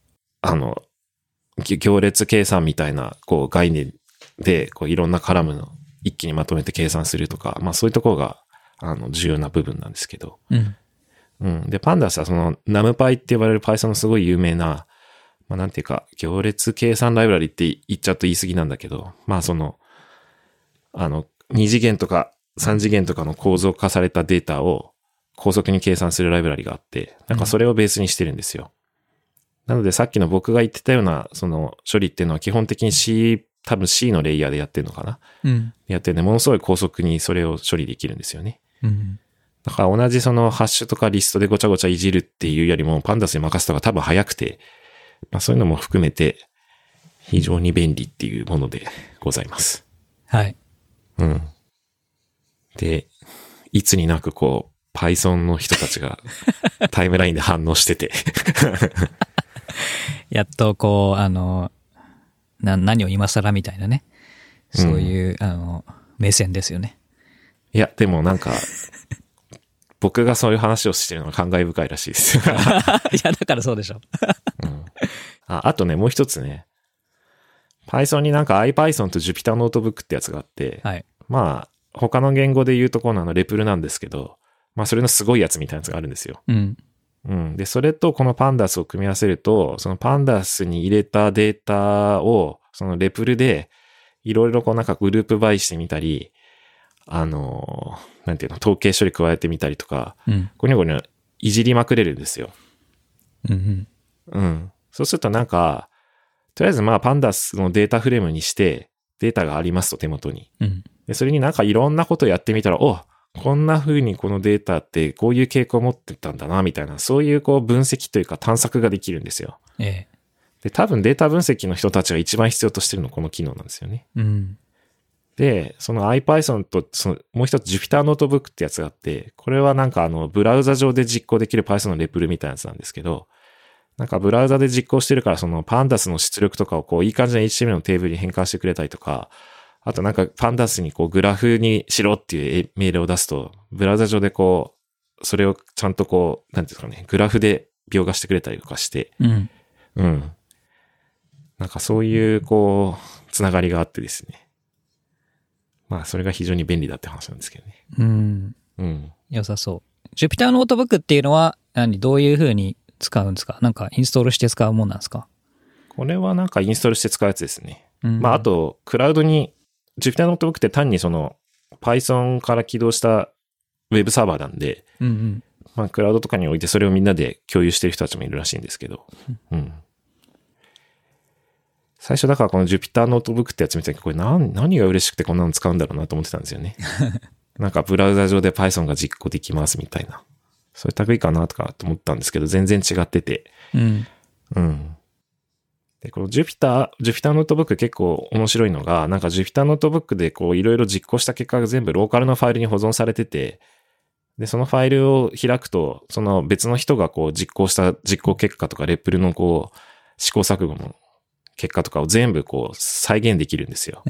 行列計算みたいな概念でいろんなカラムの一気にまとめて計算するとか、まあそういうところが重要な部分なんですけど、で、Pandas はNumPy って呼ばれる Python のすごい有名な、まあなんていうか、行列計算ライブラリって言っちゃうと言い過ぎなんだけど、まあ2次元とか3次元とかの構造化されたデータを高速に計算するライブラリがあって、なんかそれをベースにしてるんですよ。なのでさっきの僕が言ってたような処理っていうのは基本的に多分 C のレイヤーでやってるのかな。やってるんで、ものすごい高速にそれを処理できるんですよね。だから同じハッシュとかリストでごちゃごちゃいじるっていうよりもPandasに任せた方が多分早くて、まあそういうのも含めて非常に便利っていうものでございます。 はい。 うん。で、いつになくPython の人たちがタイムラインで反応しててやっと何を今更みたいなね。そういう、目線ですよね。 いや、でもなんか、僕がそういう話をしてるのは感慨深いらしいです。いや、だからそうでしょ。 あとね、もう一つね。Python になんか IPython と Jupyter ノートブックってやつがあって、 はい、 まあ、他の言語で言うとこのレプルなんですけど、まあそれのすごいやつみたいなやつがあるんですよ。で、それとこの Pandas を組み合わせると、その Pandas に入れたデータを、そのレプルで、いろいろなんかグループバイしてみたり、なんていうの、統計処理加えてみたりとか、ごにょごにょいじりまくれるんですよ。そうするとなんか、とりあえずまあ Pandas のデータフレームにして、データがありますと手元に。でそれになんかいろんなことやってみたら、こんな風にこのデータってこういう傾向を持ってたんだな、みたいな、そういう分析というか探索ができるんですよ。で、多分データ分析の人たちが一番必要としてるのはこの機能なんですよね。 で、その IPython と、もう一つ Jupyter ノートブックってやつがあって、これはなんかブラウザ上で実行できる Python のレプルみたいなやつなんですけど、なんかブラウザで実行してるから、その Pandas の出力とかをこういい感じの HTML のテーブルに変換してくれたりとか、あとなんか Pandas にこうグラフにしろっていうメールを出すと、ブラウザ上でこう、それをちゃんとこう、なんていうんですかね、グラフで描画してくれたりとかして、うん。なんかそういうこう、つながりがあってですね。まあそれが非常に便利だって話なんですけどね。 うん。良さそう。Jupyter ノートブックっていうのはどういう風に使うんですか？なんかインストールして使うもんなんですか？ これはなんかインストールして使うやつですね。まああと、クラウドに、Jupyter ノートブックって単にその Python から起動したウェブサーバーなんで、まあクラウドとかに置いてそれをみんなで共有してる人たちもいるらしいんですけど、最初だからこの Jupyter ノートブックってやつ見た時これ何が嬉しくてこんなの使うんだろうなと思ってたんですよね。なんかブラウザ上で Python が実行できますみたいな。それ類かなとかと思ったんですけど全然違ってて。で、この Jupyter ノートブック結構面白いのが、なんか Jupyter ノートブックでこういろいろ実行した結果が全部ローカルのファイルに保存されてて、で、そのファイルを開くと、その別の人がこう実行した実行結果とかレプルのこう試行錯誤の結果とかを全部こう再現できるんですよ。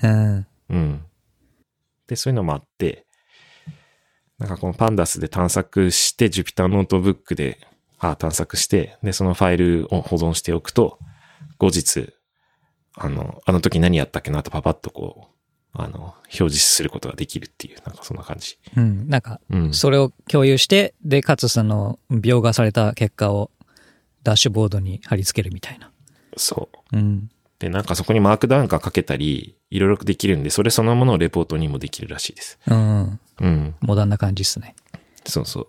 で、そういうのもあって、なんかこの Pandas で探索して Jupyter ノートブックで探索して、で、そのファイルを保存しておくと、後日、あの時何やったっけなとパパッとこう、表示することができるっていう、なんかそんな感じ。 なんか、それを共有して、で、かつその、描画された結果をダッシュボードに貼り付けるみたいな。 そう。で、なんかそこにマークダウンかけたり、いろいろできるんで、それそのものをレポートにもできるらしいです。 モダンな感じですね。 そうそう。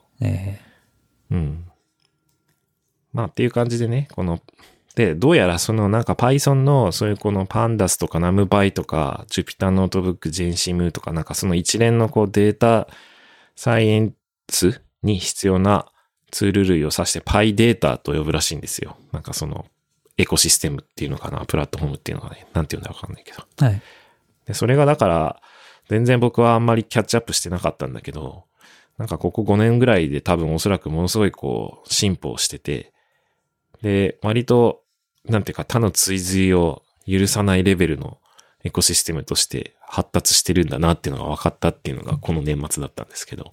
まあっていう感じでね、で、どうやらそのなんか Python のそういうこの Pandas とか NumPy とか Jupyter ノートブック GenSim とかなんかその一連のこうデータサイエンスに必要なツール類を指して PyData と呼ぶらしいんですよ。なんかそのエコシステムっていうのかな、プラットフォームっていうのがね、なんて言うんだかわかんないけど。で、それがだから全然僕はあんまりキャッチアップしてなかったんだけど、なんかここ5年ぐらいで多分おそらくものすごいこう進歩してて、で、割と、なんていうか他の追随を許さないレベルのエコシステムとして発達してるんだなっていうのが分かったっていうのがこの年末だったんですけど。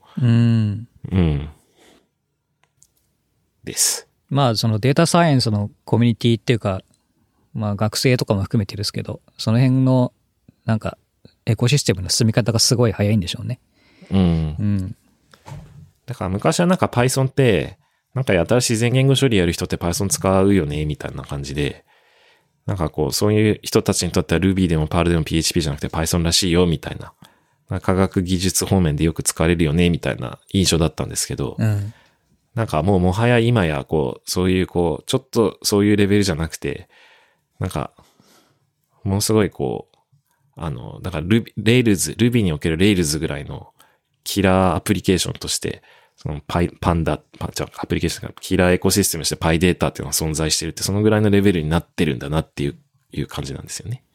です。 まあそのデータサイエンスのコミュニティっていうか、まあ学生とかも含めてですけど、その辺のなんかエコシステムの進み方がすごい早いんでしょうね。 だから昔はなんか Python って、なんかやたら自然言語処理やる人って Python 使うよね、みたいな感じで、なんかこう、そういう人たちにとっては Ruby でも Perl でも PHP じゃなくて Python らしいよ、みたいな。科学技術方面でよく使われるよね、みたいな印象だったんですけど、なんかもはや今やこう、そういうこう、ちょっとそういうレベルじゃなくて、なんか、ものすごいこう、だから Ruby における Rails ぐらいのキラーアプリケーションとして、そのアプリケーションがキラーエコシステムとして PyData っていうのが存在してるって、そのぐらいのレベルになってるんだなっていう感じなんですよね。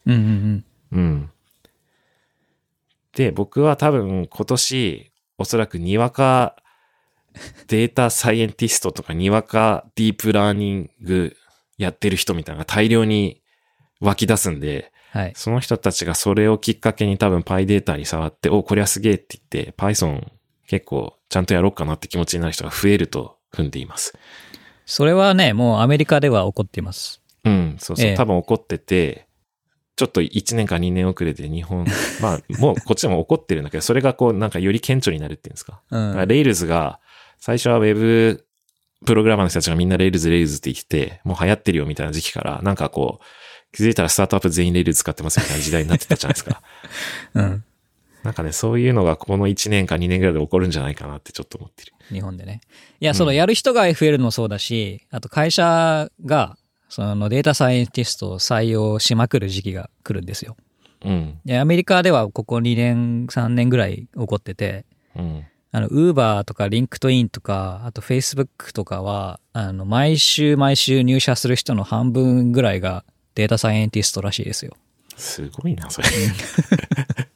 で、僕は多分今年、おそらくにわかデータサイエンティストとかにわかディープラーニングやってる人みたいなのが大量に湧き出すんで、その人たちがそれをきっかけに多分 PyData に触って、これはすげえって言って、Python 結構ちゃんとやろうかなって気持ちになる人が増えると踏んでいます。 それはね、もうアメリカでは起こっています。 そうそう、多分起こってて、ちょっと1年か2年遅れで日本、まあもうこっちでも起こってるんだけど、それがこうなんかより顕著になるっていうんですか。Rails が最初は Web プログラマーの人たちがみんな Rails って言って、もう流行ってるよみたいな時期から、なんかこう、気づいたらスタートアップ全員 Rails使ってますみたいな時代になってたじゃないですか。なんかね、そういうのがこの1年か2年ぐらいで起こるんじゃないかなってちょっと思ってる。 日本でね。いや、そのやる人が増えるのもそうだし、あと会社が、そのデータサイエンティストを採用しまくる時期が来るんですよ。で、アメリカではここ2年、3年ぐらい起こってて、Uber とか LinkedIn とか、あと Facebook とかは、毎週入社する人の半分ぐらいがデータサイエンティストらしいですよ。 すごいな、それ。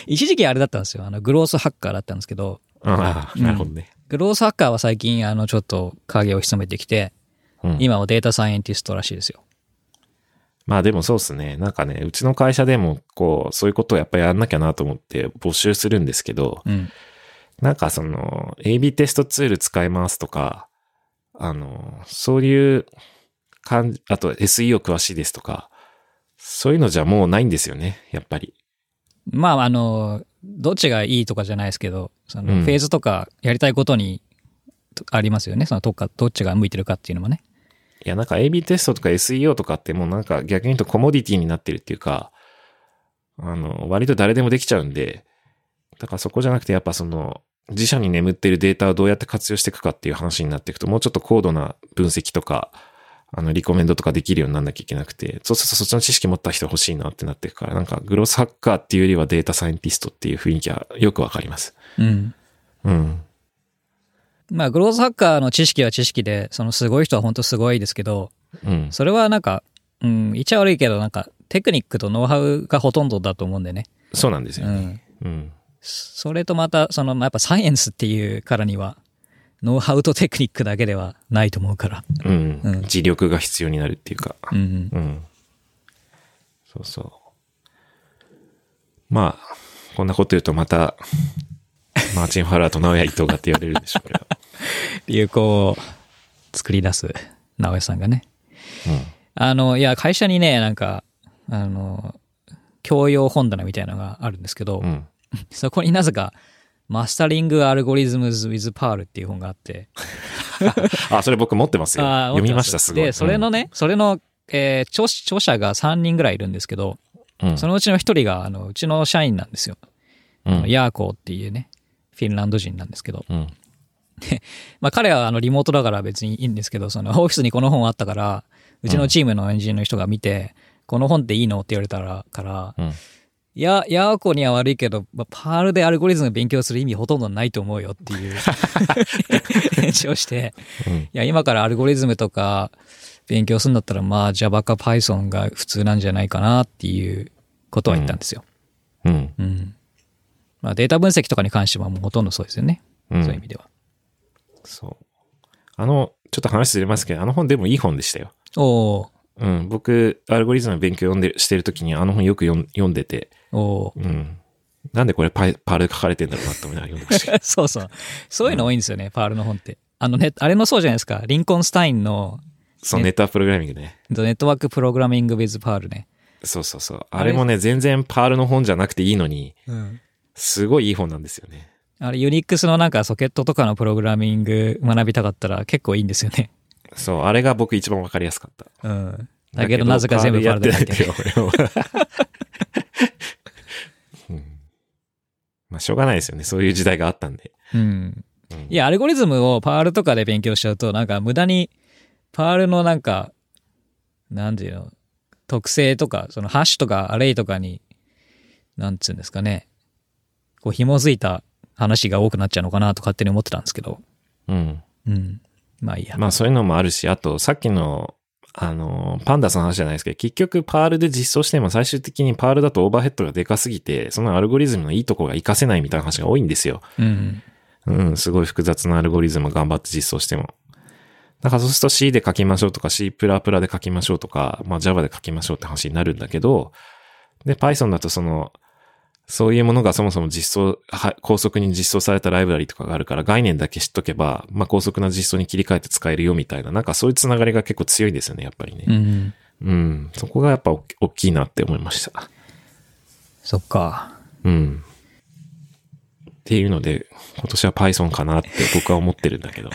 一時期あれだったんですよ。グロースハッカーだったんですけど。 ああ、なるほどね。 グロースハッカーは最近、ちょっと影を潜めてきて、今はデータサイエンティストらしいですよ。 まあでもそうですね。なんかね、うちの会社でも、そういうことをやっぱりやんなきゃなと思って募集するんですけど、なんかAB テストツール使いますとか、そういうあと SEO 詳しいですとか、そういうのじゃもうないんですよね、やっぱり。 まあ、どっちがいいとかじゃないですけど、フェーズとかやりたいことにありますよね。どっちが向いてるかっていうのもね。 いや、なんか AB テストとか SEO とかってもうなんか逆に言うとコモディティになってるっていうか、割と誰でもできちゃうんで、だからそこじゃなくてやっぱ自社に眠っているデータをどうやって活用していくかっていう話になっていくと、もうちょっと高度な分析とか、リコメンドとかできるようにならなきゃいけなくて、そうするとそっちの知識持った人欲しいなってなっていくから、なんかグロースハッカーっていうよりはデータサイエンティストっていう雰囲気はよくわかります。 まあ、グロースハッカーの知識は知識で、すごい人は本当すごいですけど、それはなんか、言っちゃ悪いけど、なんかテクニックとノウハウがほとんどだと思うんでね。 そうなんですよね。 それとまた、やっぱサイエンスっていうからには、ノウハウとテクニックだけではないと思うから。 自力が必要になるっていうか。そうそう。まあ、こんなこと言うとまた、マーチン・ファラーと直哉伊藤がって言われるんでしょうけど。 流行を作り出す直哉さんがね。いや、会社にね、なんか、教養本棚みたいなのがあるんですけど、そこになぜか、マスタリングアルゴリズムズ with Perl っていう本があって。 それ僕持ってますよ。読みました、すごい。 で、それの、著者が3人ぐらいいるんですけど、そのうちの1人が、うちの社員なんですよ。ヤーコーっていうね、フィンランド人なんですけど。で、まあ彼はリモートだから別にいいんですけど、オフィスにこの本あったから、うちのチームのエンジニアの人が見て、この本っていいのって言われたから、ヤーコには悪いけど、パールでアルゴリズム勉強する意味ほとんどないと思うよっていう返事をして、いや、今からアルゴリズムとか勉強するんだったら、まあ Java か Python が普通なんじゃないかなっていうことは言ったんですよ。まあデータ分析とかに関してはもうほとんどそうですよね。そういう意味では。 そう。ちょっと話ずれますけど、本でもいい本でしたよ。僕、アルゴリズムの勉強してるときに本よく読んでて、なんでこれパールで書かれてんだろうなって思いながら読んでました。 そうそう。そういうの多いんですよね、パールの本って。あれもそうじゃないですか。リンコンスタインの。 そう、ネットワークプログラミングね。 ネットワークプログラミング with パールね。 そうそうそう。あれもね、全然パールの本じゃなくていいのに、すごいいい本なんですよね。 あれ、ユニックスのなんかソケットとかのプログラミング学びたかったら結構いいんですよね。 そう、あれが僕一番わかりやすかった。 だけどなぜか全部パールで書いてる。 まあ、しょうがないですよね。そういう時代があったんで。 いや、アルゴリズムをパールとかで勉強しちゃうと、なんか無駄に、パールのなんか、なんていうの、特性とか、ハッシュとかアレイとかに、なんつうんですかね、紐づいた話が多くなっちゃうのかなと勝手に思ってたんですけど。まあいいや。 まあそういうのもあるし、あとさっきの、パンダさんの話じゃないですけど、結局パールで実装しても最終的にパールだとオーバーヘッドがでかすぎて、そのアルゴリズムのいいところが活かせないみたいな話が多いんですよ。すごい複雑なアルゴリズム頑張って実装しても。だからそうすると C で書きましょうとか C++ で書きましょうとか、まあ Java で書きましょうって話になるんだけど、で、Python だとそういうものがそもそも高速に実装されたライブラリとかがあるから概念だけ知っとけば、まあ高速な実装に切り替えて使えるよみたいな、なんかそういうつながりが結構強いんですよね、やっぱりね。そこがやっぱ大きいなって思いました。 そっか。 っていうので、今年は Python かなって僕は思ってるんだけど。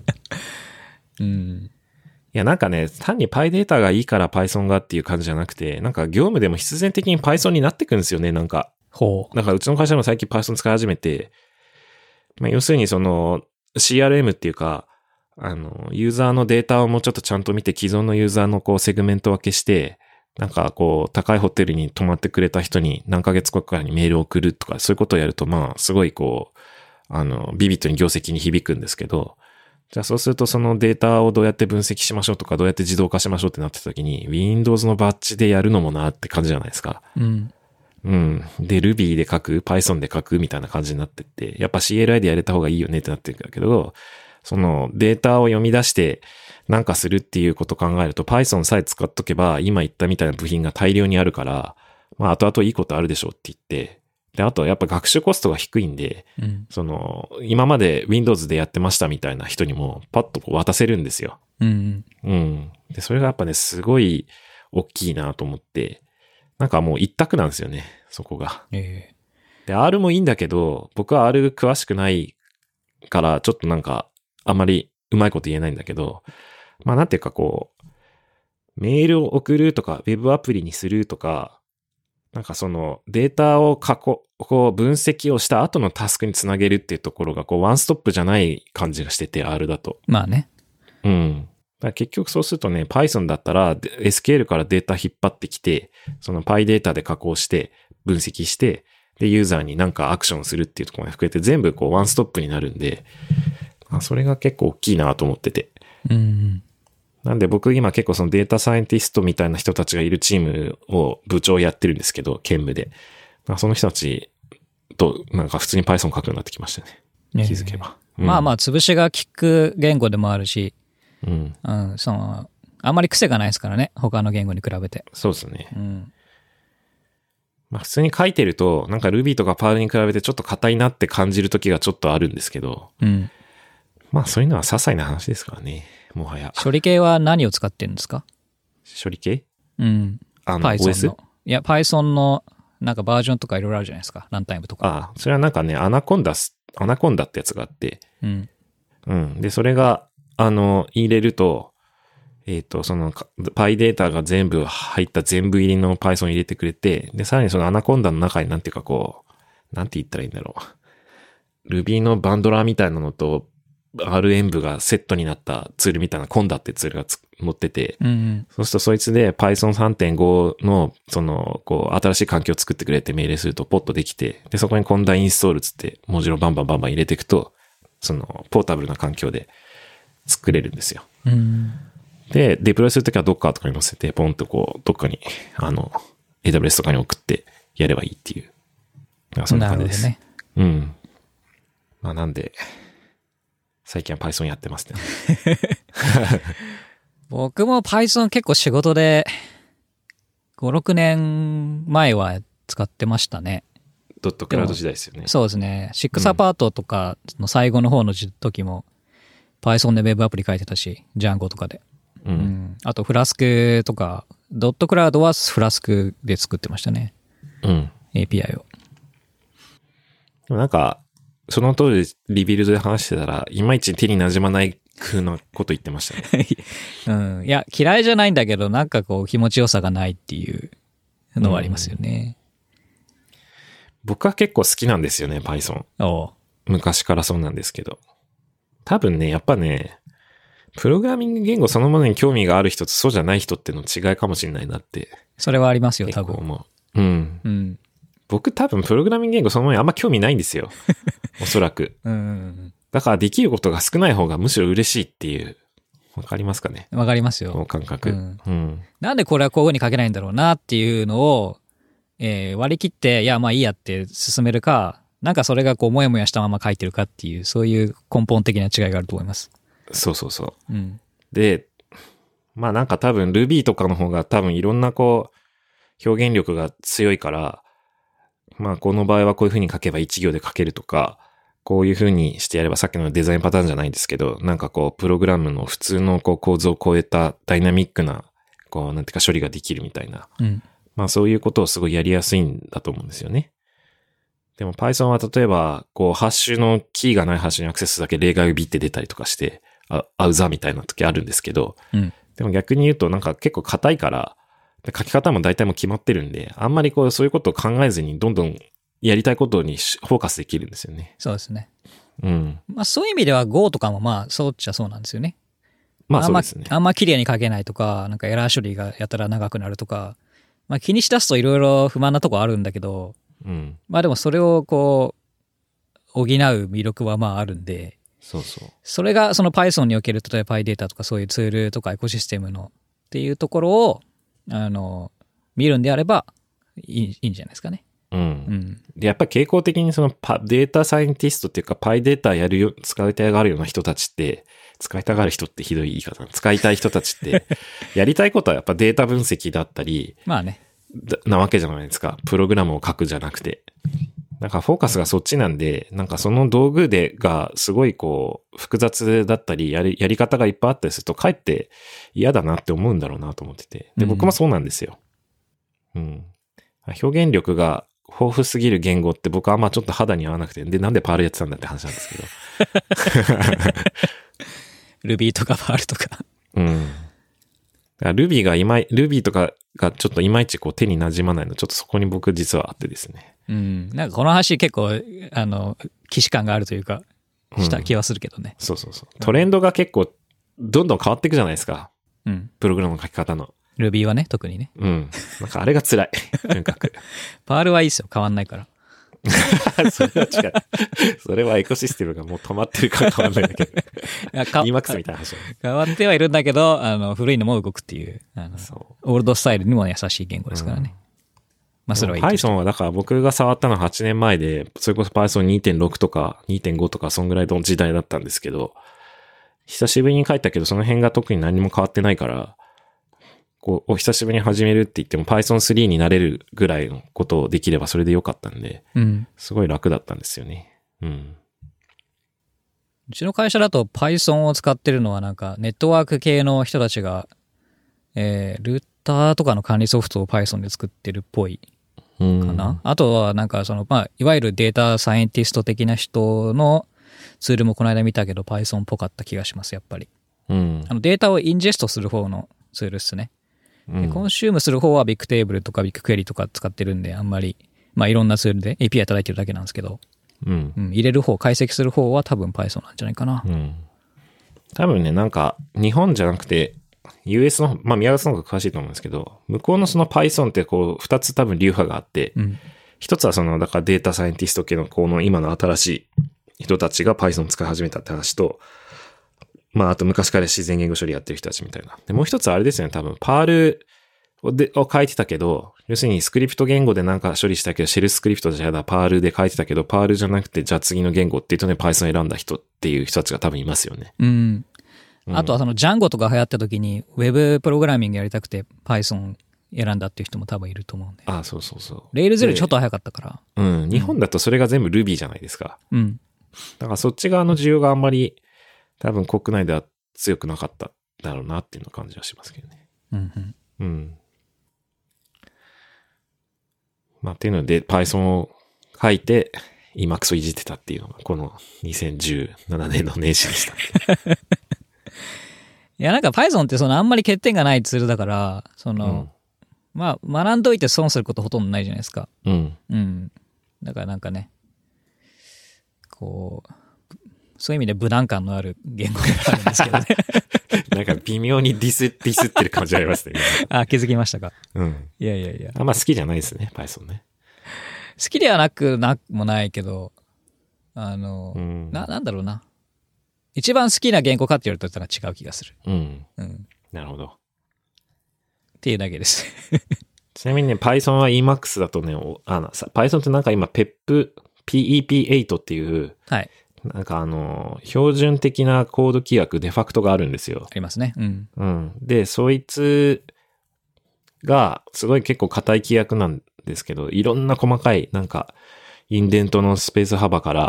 いや、なんかね、単に PyData がいいから Python がっていう感じじゃなくて、なんか業務でも必然的に Python になってくんですよね、なんか。だからうちの会社も最近 Python 使い始めて、まあ、要するにCRM っていうか、ユーザーのデータをもうちょっとちゃんと見て既存のユーザーのセグメント分けして、なんか高いホテルに泊まってくれた人に何ヶ月後かにメールを送るとか、そういうことをやると、まあ、すごいビビッドに業績に響くんですけど、じゃあそうするとそのデータをどうやって分析しましょうとか、どうやって自動化しましょうってなった時に、Windows のバッジでやるのもなって感じじゃないですか。 うん。で、Ruby で書く、Python で書くみたいな感じになってって、やっぱ CLI でやれた方がいいよねってなってるんだけど、そのデータを読み出してなんかするっていうことを考えると Python さえ使っとけば今言ったみたいな部品が大量にあるから、まあ後々いいことあるでしょうって言って、で、あとやっぱ学習コストが低いんで、その、今まで Windows でやってましたみたいな人にもパッとこう渡せるんですよ。うん。で、それがやっぱね、すごい大きいなと思って、なんかもう一択なんですよね、そこが。で、R もいいんだけど、僕は R 詳しくないから、ちょっとなんか、あんまりうまいこと言えないんだけど、まあなんていうかこう、メールを送るとか、ウェブアプリにするとか、なんかそのデータをこう分析をした後のタスクにつなげるっていうところがこうワンストップじゃない感じがしてて R だと。 まあね。 うん。だから結局そうするとね、Python だったら SQL からデータ引っ張ってきて、その PyData で加工して分析して、でユーザーになんかアクションするっていうところまで含めて全部こうワンストップになるんで、それが結構大きいなと思ってて。なんで僕今結構そのデータサイエンティストみたいな人たちがいるチームを部長やってるんですけど、兼務で。その人たちとなんか普通に Python 書くようになってきましたね。気づけば。 まあまあ潰しが効く言語でもあるし、その、あんまり癖がないですからね。他の言語に比べて。 そうですね。まあ普通に書いてると、なんか Ruby とか Perl に比べてちょっと硬いなって感じる時がちょっとあるんですけど、まあそういうのは些細な話ですからね。もはや。 処理系は何を使ってるんですか？ 処理系 Python の。 OS？ いや、Python のなんかバージョンとかいろいろあるじゃないですか。ランタイムとか。 それはなんかね、アナコンダってやつがあって、で、それが、入れると、その、PyData が全部入った全部入りの Python 入れてくれて、で、さらにそのアナコンダの中になんていうかこう、なんて言ったらいいんだろう。Ruby のバンドラーみたいなのと、R 演舞がセットになったツールみたいなコンダってツールが載ってて、そうするとそいつで Python 3.5 のそのこう新しい環境を作ってくれって命令するとポッとできて、でそこにコンダインストールつって文字をバンバン入れていくと、そのポータブルな環境で作れるんですよ。で、デプロイするときは Docker とかに載せてポンとこうどっかにAWS とかに送ってやればいいっていう。そんな感じです。ね。まあなんで。最近は Python やってますね。 僕も Python 結構仕事で5、6年前は使ってましたね。 ドットクラウド時代ですよね。 そうですね。6アパートとかの最後の方の時も Python で Web アプリ書いてたし、Django とかで。あとフラスクとか、ドットクラウドはフラスクで作ってましたね。API を。 でもなんか、その当時リビルドで話してたら、いまいち手に馴染まない風なこと言ってましたね。いや、嫌いじゃないんだけど、なんかこう気持ちよさがないっていうのはありますよね。 僕は結構好きなんですよね、Python。昔からそうなんですけど。多分ね、やっぱね、プログラミング言語そのものに興味がある人とそうじゃない人っての違いかもしれないなって。 それはありますよ、多分。 僕多分プログラミング言語そのものにあんま興味ないんですよ。おそらく。だからできることが少ない方がむしろ嬉しいっていう。わかりますかね？ わかりますよ。 この感覚。 なんでこれはこういう風に書けないんだろうなっていうのを、割り切って、いやまあいいやって進めるか、なんかそれがこうもやもやしたまま書いてるかっていう、そういう根本的な違いがあると思います。 そう。で、まあなんか多分 Ruby とかの方が多分いろんなこう表現力が強いから、まあこの場合はこういう風に書けば1行で書けるとか、こういう風にしてやればさっきのデザインパターンじゃないんですけど、なんかこうプログラムの普通のこう構造を超えたダイナミックなこうなんていうか処理ができるみたいな、まあそういうことをすごいやりやすいんだと思うんですよね。でも Python は例えばこうハッシュのキーがないハッシュにアクセスするだけ例外がビッて出たりとかして、アウザみたいな時あるんですけど、でも逆に言うとなんか結構硬いから。書き方も大体もう決まってるんで、あんまりこうそういうことを考えずにどんどんやりたいことにフォーカスできるんですよね。 そうですね。まあそういう意味では Go とかもまあそうっちゃそうなんですよね。 まあそうですね。 あんま綺麗に書けないとか、なんかエラー処理がやたら長くなるとか、まあ気にしだすといろいろ不満なとこあるんだけど、まあでもそれをこう補う魅力はまああるんで、それがその Python における例えば PyData とかそういうツールとかエコシステムのっていうところを見るんであればいいんじゃないですかね。 うん。で、やっぱり傾向的にそのデータサイエンティストっていうか、パイデータ使いたがるような人たちって、使いたがる人ってひどい言い方。使いたい人たちって、やりたいことはやっぱデータ分析だったり、 まあね。 なわけじゃないですか。プログラムを書くじゃなくて。なんかフォーカスがそっちなんで、なんかその道具がすごいこう、複雑だったり、やり方がいっぱいあったりすると、かえって嫌だなって思うんだろうなと思ってて。で、僕もそうなんですよ。うん。表現力が豊富すぎる言語って僕はあんまちょっと肌に合わなくて、で、なんでパールやってたんだって話なんですけど。 Ruby とかパールとか。 うん。Ruby とかがちょっといまいちこう手に馴染まないの、ちょっとそこに僕実はあってですね。 うん。なんかこの話結構、既視感があるというか、した気はするけどね。 そうそうそう。トレンドが結構、どんどん変わっていくじゃないですか。 うん。 プログラムの書き方の。 Ruby はね、特にね。 うん。なんかあれが辛い。とにかく。 パールはいいっすよ。変わんないから。 それは違う。それはエコシステムがもう止まってるから変わんないんだけど。EMAX みたいな話。 変わってはいるんだけど、古いのも動くっていう、オールドスタイルにも優しい言語ですからね。まあそれはいい。 Python はだから僕が触ったのは8年前で、それこそ Python 2.6 とか 2.5 とかそんぐらいの時代だったんですけど、久しぶりに書いたけどその辺が特に何も変わってないから、こう、お久しぶりに始めるって言っても Python 3になれるぐらいのことをできればそれでよかったんで、すごい楽だったんですよね。うん。 うちの会社だと Python を使ってるのはなんかネットワーク系の人たちが、ルーターとかの管理ソフトを Python で作ってるっぽいかな。あとはなんかいわゆるデータサイエンティスト的な人のツールもこの間見たけど Python っぽかった気がします、やっぱり。データをインジェストする方のツールっすね。コンシュームする方はビッグテーブルとかビッグクエリとか使ってるんで、あんまり、いろんなツールで API 叩いてるだけなんですけど、入れる方、解析する方は多分 Python なんじゃないかな。 多分ね、なんか、日本じゃなくて、US の、宮川さんの方が詳しいと思うんですけど、向こうのその Python ってこう、二つ多分流派があって、一つはだからデータサイエンティスト系のこの今の新しい人たちが Python 使い始めたって話と、あと昔から自然言語処理やってる人たちみたいな。で、もう一つあれですよね、多分、パールを書いてたけど、要するにスクリプト言語でなんか処理したけど、シェルスクリプトじゃやだ、パールで書いてたけど、パールじゃなくて、じゃあ次の言語っていうとね、Python 選んだ人っていう人たちが多分いますよね。 あとはDjango とか流行った時に、ウェブプログラミングやりたくて Python 選んだっていう人も多分いると思うんで。 ああ、そうそうそう。 レール0ちょっと早かったから。 日本だとそれが全部 Ruby じゃないですか。だからそっち側の需要があんまり、多分国内では強くなかっただろうなっていうの感じはしますけどね。っていうので Python を書いて EMAX をいじってたっていうのがこの2017年の年始でした。 いやなんか Python ってあんまり欠点がないツールだから、学んどいて損することほとんどないじゃないですか。だからなんかね、こう、そういう意味で無難感のある言語があるんですけどね。 なんか微妙にディスってる感じありますね。 あ、気づきましたか。 いや。あんま好きじゃないですね、Python ね。 好きではなくもないけど、なんだろうな。一番好きな言語かって言われたら違う気がする。なるほど。っていうだけです。 ちなみにね、Python は EMAX だとね、Python ってなんか今 PEP8 っていう、 はい。 なんか標準的なコード規約、デファクトがあるんですよ。 ありますね。 で、そいつが、すごい結構硬い規約なんですけど、いろんな細かい、なんか、インデントのスペース幅から、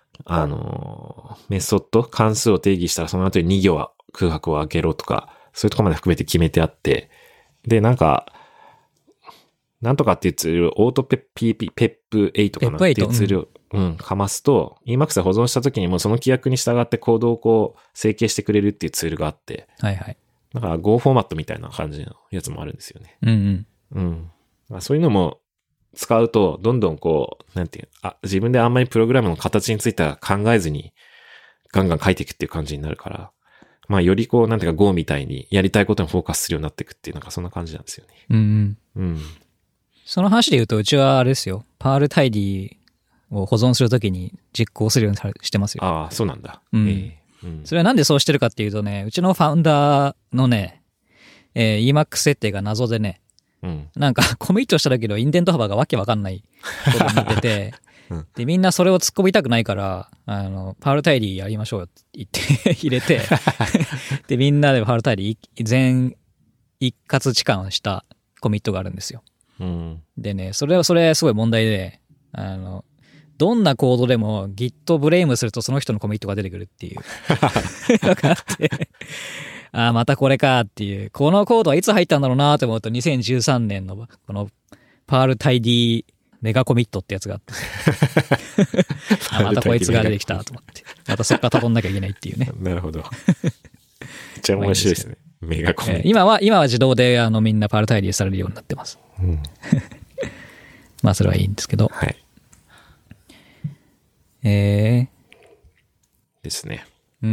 メソッド、関数を定義したらその後に2行は空白を空けろとか、そういうところまで含めて決めてあって、で、なんか、なんとかっていうツール、オートペップ8かなっていうツールを、かますと、EMAX で保存した時にもその規約に従ってコードをこう、整形してくれるっていうツールがあって、だから Go フォーマットみたいな感じのやつもあるんですよね。そういうのも使うと、どんどんこう、自分であんまりプログラムの形については考えずに、ガンガン書いていくっていう感じになるから、よりこう、Go みたいにやりたいことにフォーカスするようになっていくっていう、なんかそんな感じなんですよね。 その話で言うと、うちはあれですよ。パールタイディを保存するときに実行するようにしてますよ。 ああ、そうなんだ。 それはなんでそうしてるかっていうとね、うちのファウンダーのね、EMAX 設定が謎でね、 うん、 なんかコミットしただけどインデント幅がわけわかんないことになってて、うん、で、みんなそれを突っ込みたくないから、パールタイリーやりましょうよって言って入れて、で、みんなでパールタイリー全一括置換したコミットがあるんですよ。 うん、でね、それすごい問題で、どんなコードでも Git ブレイムするとその人のコミットが出てくるっていうのがあってああ、またこれかっていう。このコードはいつ入ったんだろうなと思うと、2013年のこのパールタイディメガコミットってやつがあってあ、またこいつが出てきたと思って。またそっから辿んなきゃいけないっていうね。 なるほど。めっちゃ面白いですね。メガコミット。 今は自動でみんなパールタイディされるようになってます。 うん、 まあそれはいいんですけど。 はい。ですね。 うん。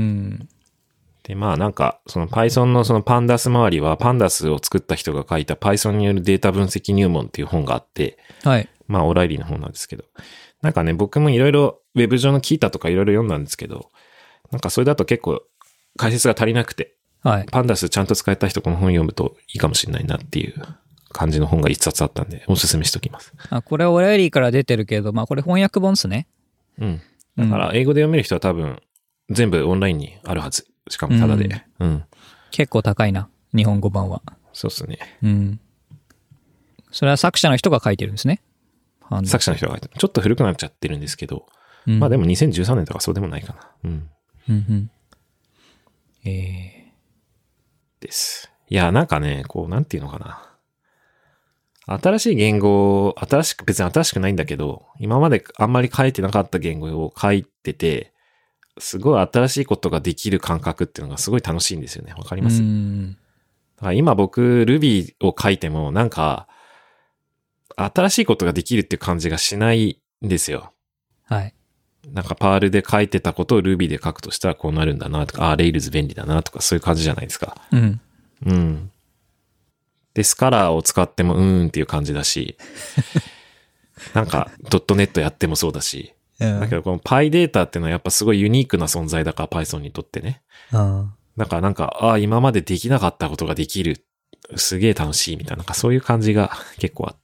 で、まあなんか、その Python のその Pandas 周りは Pandas を作った人が書いた Python によるデータ分析入門っていう本があって、 はい。 まあオライリーの本なんですけど、なんかね、僕もいろいろ Web 上のキータとかいろいろ読んだんですけど、なんかそれだと結構解説が足りなくて、 はい。 Pandas ちゃんと使えた人この本読むといいかもしれないなっていう感じの本が一冊あったんで、おすすめしときます。 これはオライリーから出てるけど、まあこれ翻訳本ですね。 うん。だから英語で読める人は多分全部オンラインにあるはず。しかもタダで。うん。 結構高いな。日本語版は。 そうっすね。 うん。それは作者の人が書いてるんですね。 作者の人が書いてる。ちょっと古くなっちゃってるんですけど。うん、まあでも2013年とかそうでもないかな。うん。 うんうん。 です。いや、なんかね、こう、なんていうのかな。新しい言語、別に新しくないんだけど、今まであんまり書いてなかった言語を書いてて、すごい新しいことができる感覚っていうのがすごい楽しいんですよね。わかります？だから今僕 Ruby を書いてもなんか新しいことができるっていう感じがしないんですよ。 はい。 なんかパールで書いてたことを Ruby で書くとしたらこうなるんだなとか、Rails 便利だなとかそういう感じじゃないですか。 うん。 うん。で、スカラーを使ってもっていう感じだし、なんか.NET やってもそうだし、だけどこの PyData っていうのはやっぱすごいユニークな存在だから Python にとってね。だからなんか、今までできなかったことができる。すげえ楽しいみたいな、なんかそういう感じが結構あって。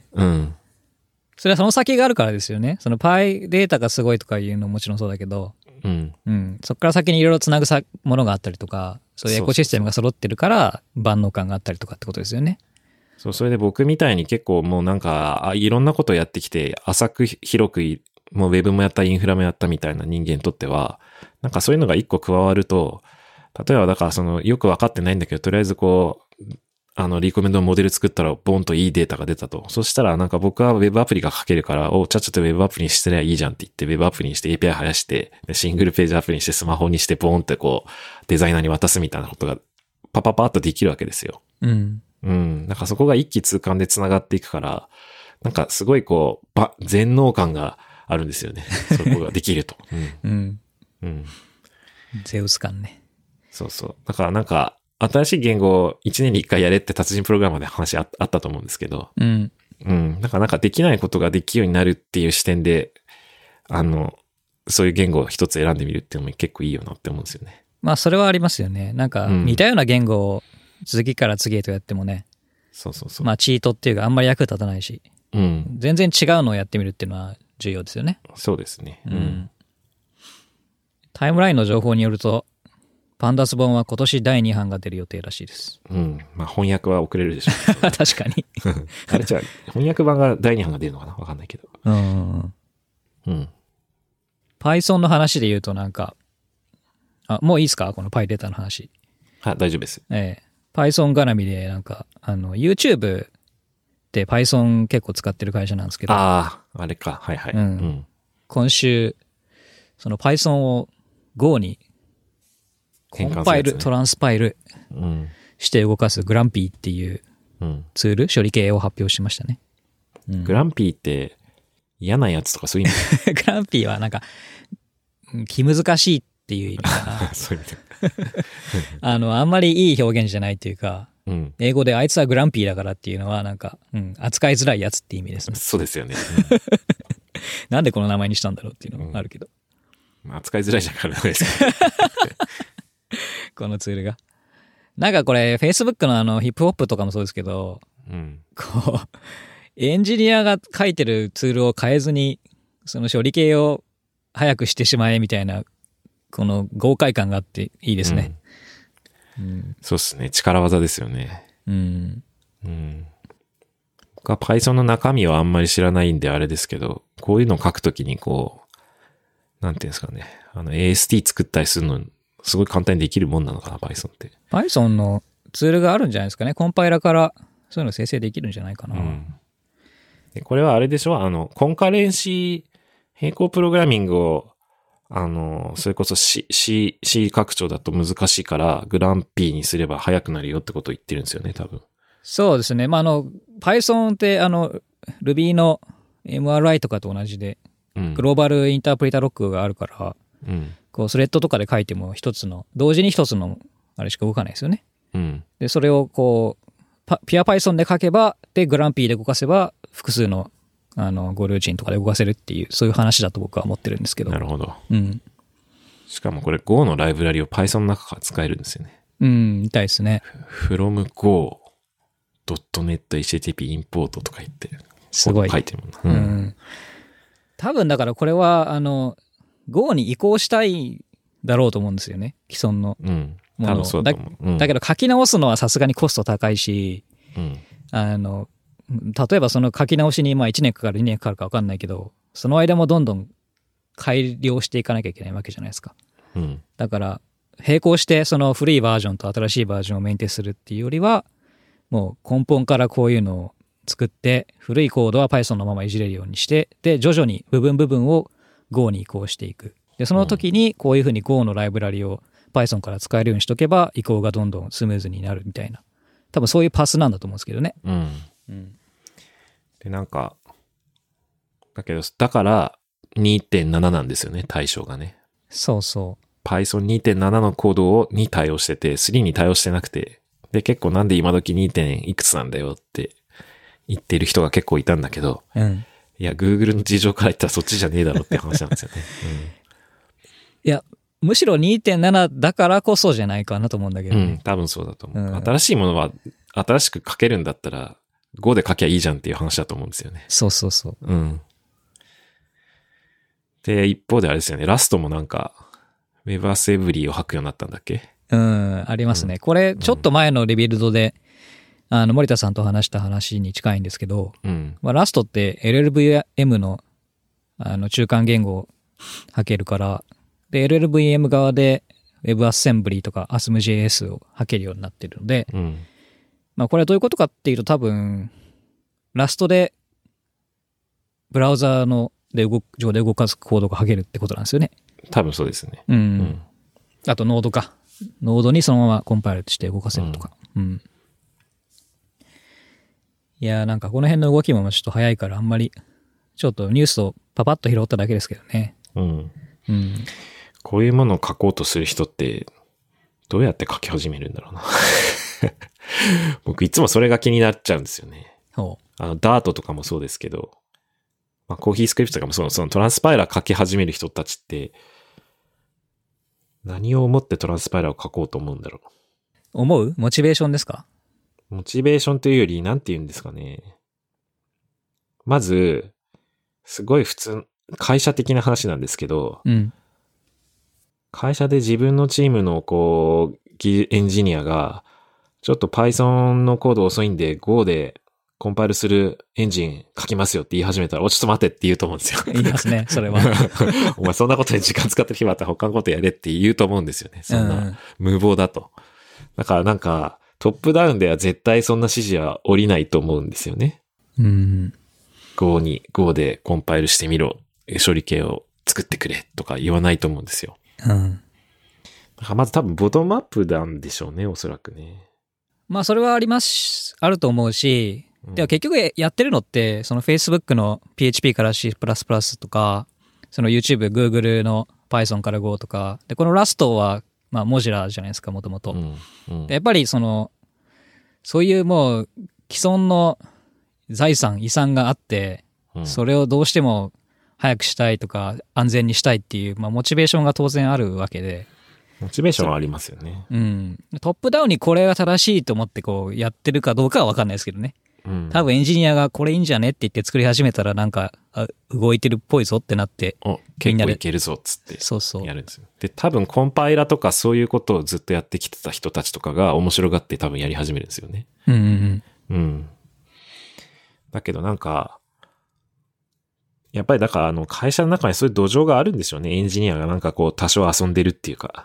うん。 それはその先があるからですよね。その PyData がすごいとかいうのももちろんそうだけど、 うん。 うん。そこから先にいろいろつなぐものがあったりとか、そういうエコシステムが揃ってるから万能感があったりとかってことですよね。 そう、それで僕みたいに結構もうなんか、いろんなことやってきて、浅く広く、もうウェブもやった、インフラもやったみたいな人間にとっては、なんかそういうのが一個加わると、例えばだからその、よくわかってないんだけど、とりあえずこう、リコメンドのモデル作ったら、ボンといいデータが出たと。そしたらなんか僕はウェブアプリが書けるから、ちゃっちゃとウェブアプリにしてりゃいいじゃんって言って、ウェブアプリにして API 生やして、シングルページアプリにしてスマホにしてボーンってこう、デザイナーに渡すみたいなことが、パパパッとできるわけですよ。 うん。 うん。なんかそこが一気通貫で繋がっていくから、なんかすごいこう、全能感があるんですよね。そこができると。 うん。 うん。 ゼウス感ね。 そうそう。だからなんか、新しい言語を1年に1回やれって達人プログラマーで話あったと思うんですけど。 うん。 うん。なんかできないことができるようになるっていう視点で、そういう言語を一つ選んでみるっていうのも結構いいよなって思うんですよね。 まあそれはありますよね。なんか似たような言語を次から次へとやってもね。 そうそうそう。 まあチートっていうかあんまり役立たないし。 うん。 全然違うのをやってみるっていうのは重要ですよね。 そうですね。うん。 タイムラインの情報によると、パンダス本は今年第2版が出る予定らしいです。 うん。まあ翻訳は遅れるでしょう。 確かに。 あれじゃあ、翻訳版が第2版が出るのかなわかんないけど。 うん。Python の話で言うとなんか、もういいですかこの PyData の話。 大丈夫です。 Python 絡みでなんか、YouTube って Python 結構使ってる会社なんですけど。 あれか。はいはい。 今週、その Python を Go にコンパイル、トランスパイルして動かすグランピーっていうツール、処理系を発表しましたね。 グランピーって嫌なやつとかそういう意味グランピーはなんか、気難しいっていう意味かな。 そういう意味あんまりいい表現じゃないっていうか、英語であいつはグランピーだからっていうのはなんか、扱いづらいやつって意味ですね。 そうですよね。 なんでこの名前にしたんだろうっていうのもあるけど。 扱いづらいじゃんからダメですかこのツールが。なんかこれ Facebook のヒップホップとかもそうですけど、 こう、エンジニアが書いてるツールを変えずに、その処理系を早くしてしまえみたいな、この豪快感があっていいですね。 そうっすね。力技ですよね。僕は Python の中身はあんまり知らないんであれですけど、こういうのを書くときにこう、なんていうんですかね。AST 作ったりするの、すごい簡単にできるもんなのかな、Python って。 Python のツールがあるんじゃないですかね。コンパイラからそういうの生成できるんじゃないかな。 でこれはあれでしょ？コンカレンシー、並行プログラミングを、それこそ C 拡張だと難しいから、グラン P にすれば早くなるよってことを言ってるんですよね、多分。 そうですね。Python って、Ruby の MRI とかと同じで、グローバルインタープリタロックがあるから、こう、スレッドとかで書いても同時に一つの、あれしか動かないですよね。で、それをこう、ピュア Python で書けば、で、グラン P で動かせば、複数の、ゴルーチンとかで動かせるっていう、そういう話だと僕は思ってるんですけど。 なるほど。しかもこれ Go のライブラリを Python の中から使えるんですよね。 みたいですね。 from Go.net HTTP インポートとか言って、 すごい。 書いてるもんな。 多分だからこれは、Go に移行したいだろうと思うんですよね。既存のものを。 そうだと思う。 だけど書き直すのはさすがにコスト高いし、例えばその書き直しに1年かかる2年かかるか分かんないけど、その間もどんどん改良していかなきゃいけないわけじゃないですか。だから並行してその古いバージョンと新しいバージョンをメンテするっていうよりは、もう根本からこういうのを作って、古いコードは Python のままいじれるようにして、で徐々に部分を Go に移行していく。でその時にこういうふうに Go のライブラリを Python から使えるようにしとけば移行がどんどんスムーズになるみたいな、多分そういうパスなんだと思うんですけどね。 でなんかだから 2.7 なんですよね、対象がね。 そうそう。 Python 2.7 のコードに対応してて、3に対応してなくて、で結構なんで今時 2. いくつなんだよって言ってる人が結構いたんだけど、いや Google の事情から言ったらそっちじゃねえだろって話なんですよね。 いやむしろ 2.7 だからこそじゃないかなと思うんだけど、ね。 多分そうだと思う。新しいものは新しく書けるんだったら Go で書きゃいいじゃんっていう話だと思うんですよね。 そうそうそう。 で、一方であれですよね、ラストもなんか WebAssembly を書くようになったんだっけ？ ありますね。これちょっと前のリビルドで、森田さんと話した話に近いんですけど、ラストって LLVM の中間言語を書けるから、で LLVM 側で WebAssembly とか ASM.js を書けるようになってるので、これはどういうことかっていうと、多分ラストでブラウザーの上で動かすコードが書けるってことなんですよね。 多分そうですね。 あとノードか。ノードにそのままコンパイルして動かせるとか。いやなんかこの辺の動きもちょっと早いから、あんまりちょっとニュースをパパッと拾っただけですけどね。 こういうものを書こうとする人ってどうやって書き始めるんだろうな。僕いつもそれが気になっちゃうんですよね。Dart とかもそうですけど、コーヒースクリプトとかもそのトランスパイラー書き始める人たちって何を思ってトランスパイラーを書こうと思うんだろう。思う？モチベーションですか？ モチベーションというより、なんて言うんですかね。まず、すごい会社的な話なんですけど、会社で自分のチームのエンジニアが、ちょっと Python のコード遅いんで Go でコンパイルするエンジン書きますよって言い始めたら、ちょっと待ってって言うと思うんですよ。 言いますね、それは。 お前そんなことに時間使ってる暇あったら他のことやれって言うと思うんですよね。そんな無謀だと。だからなんかトップダウンでは絶対そんな指示は降りないと思うんですよね。Go でコンパイルしてみろ。処理系を作ってくれとか言わないと思うんですよ。まず多分ボトムアップなんでしょうね、おそらくね。 それはあると思うし、でも結局やってるのって、その Facebook の PHP から C++ とか、その YouTube、Google の Python から Go とか、で、このラストは、モジュラじゃないですか、もともと。やっぱりそういうもう既存の遺産があって、それをどうしても早くしたいとか、安全にしたいっていう、モチベーションが当然あるわけで。 モチベーションはありますよね。 トップダウンにこれが正しいと思ってやってるかどうかは分かんないですけどね。 多分エンジニアがこれいいんじゃねって言って作り始めたらなんか動いてるっぽいぞってなって、 結構いけるぞっつってやるんですよ。 そうそう。 で、多分コンパイラとかそういうことをずっとやってきてた人たちとかが面白がって多分やり始めるんですよね。だけどなんか、やっぱりだから会社の中にそういう土壌があるんでしょうね。エンジニアがなんかこう多少遊んでるっていうか。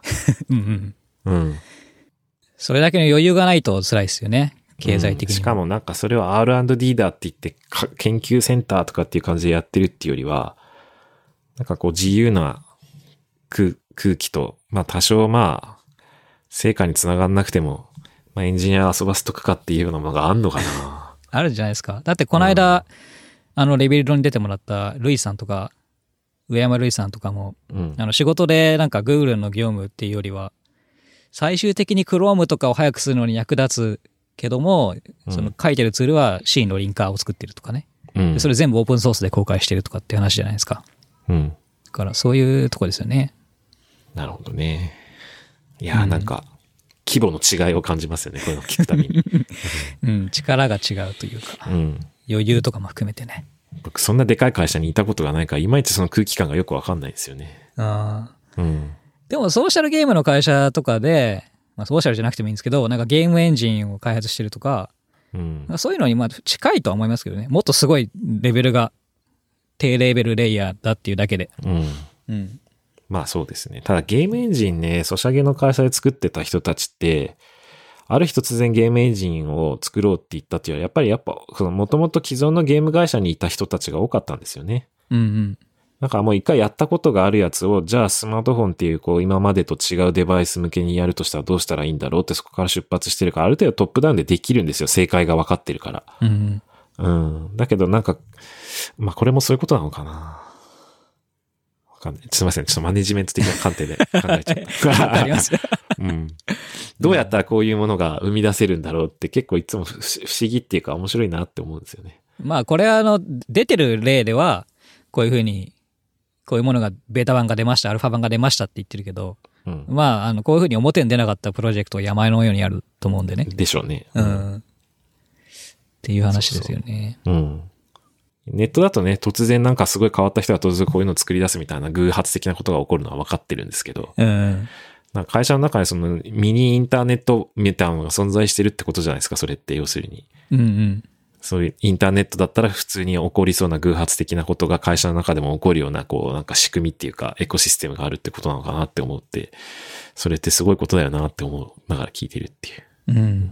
それだけの余裕がないと辛いですよね。経済的に、 しかもなんかそれを R&D だって言って研究センターとかっていう感じでやってるっていうよりは、なんかこう自由な空気と、まあ多少まあ成果につながんなくても、まあエンジニア遊ばせとくかっていうようなものがあんのかな。 あるじゃないですか。だってこの間、レビルドに出てもらったルイさんとか、上山ルイさんとかも、仕事でなんか Google の業務っていうよりは、最終的に Chrome とかを早くするのに役立つけども、その書いてるツールは C のリンカーを作ってるとかね。でそれ全部オープンソースで公開してるとかっていう話じゃないですか。だからそういうとこですよね。 なるほどね。いや、なんか、規模の違いを感じますよね、こういうの聞くたびに。 力が違うというか、余裕とかも含めてね。 僕、そんなでかい会社にいたことがないから、いまいちその空気感がよくわかんないですよね。 でも、ソーシャルゲームの会社とかで、まあ、ソーシャルじゃなくてもいいんですけど、なんかゲームエンジンを開発してるとか、そういうのにまあ近いとは思いますけどね。もっとすごいレベルが低レベルレイヤーだっていうだけで。 まあそうですね。ただゲームエンジンね、ソシャゲの会社で作ってた人たちって、ある日突然ゲームエンジンを作ろうって言ったっていうのは、やっぱ、もともと既存のゲーム会社にいた人たちが多かったんですよね。なんかもう一回やったことがあるやつを、じゃあスマートフォンっていうこう今までと違うデバイス向けにやるとしたらどうしたらいいんだろうってそこから出発してるから、ある程度トップダウンでできるんですよ。正解が分かってるから。だけどなんか、まあこれもそういうことなのかな。わかんない。すいません。ちょっとマネジメント的な観点で考えちゃった。 あります。 どうやったらこういうものが生み出せるんだろうって結構いつも不思議っていうか面白いなって思うんですよね。 まあこれは出てる例では、こういうふうに、こういうものがベータ版が出ました、アルファ版が出ましたって言ってるけど、まあ、こういうふうに表に出なかったプロジェクトは山のようにあると思うんでね。 でしょうね。 っていう話ですよね。 ネットだとね、突然なんかすごい変わった人が突然こういうのを作り出すみたいな偶発的なことが起こるのは分かってるんですけど、なんか会社の中にそのミニインターネットみたいなのが存在してるってことじゃないですか、それって要するに。そういうインターネットだったら普通に起こりそうな偶発的なことが会社の中でも起こるような、こうなんか仕組みっていうかエコシステムがあるってことなのかなって思って、それってすごいことだよなって思うながら聞いてるっていう。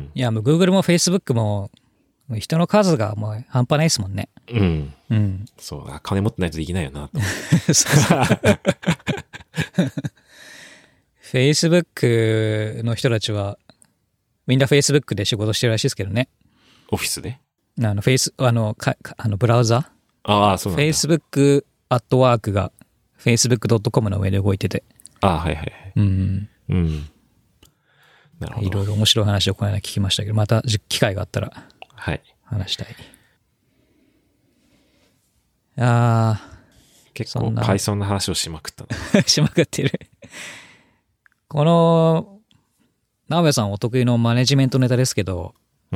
いや、もう Google も Facebook も人の数がもう半端ないですもんね。 そう、金持ってないとできないよなと思って。Facebook の人たちはみんな Facebook で仕事してるらしいですけどね。 オフィスでブラウザそうなんだ。 Facebook アットワークが Facebook.com の上で動いてて。 はいはい。なるほど。 いろいろ面白い話をこの間聞きましたけど、また機会があったら話したい。 結構 Python の話をしまくったな。しまくってる。この、直部さんお得意のマネジメントネタですけど、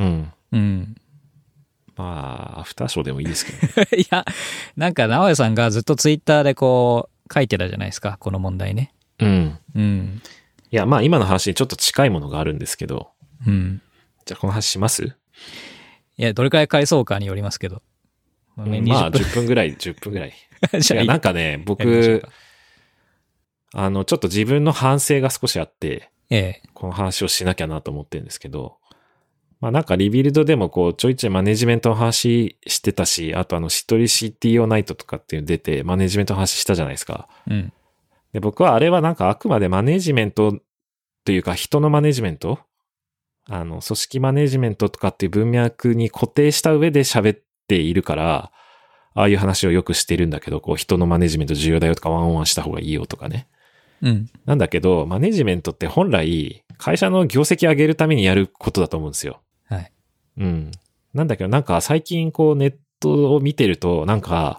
まあ、アフターショーでもいいですけど、ね。 いや、なんか直江さんがずっとツイッターでこう書いてたじゃないですか、この問題ね。 いや、まあ今の話にちょっと近いものがあるんですけど、じゃあこの話します？ いや、どれくらいかかりそうかによりますけど。 まあ10分ぐらい。じゃあなんかね、僕、ちょっと自分の反省が少しあって、この話をしなきゃなと思ってるんですけど、まあなんかリビルドでもこうちょいちょいマネジメントの話してたし、あとしっとり CTO ナイトとかっていうの出てマネジメントの話したじゃないですか。で、僕はあれはなんかあくまでマネジメントというか人のマネジメント、組織マネジメントとかっていう文脈に固定した上で喋っているから、ああいう話をよくしてるんだけど、こう人のマネジメント重要だよとかワンオンワンした方がいいよとかね。なんだけど、マネジメントって本来会社の業績上げるためにやることだと思うんですよ。なんだけど、なんか最近こうネットを見てると、なんか、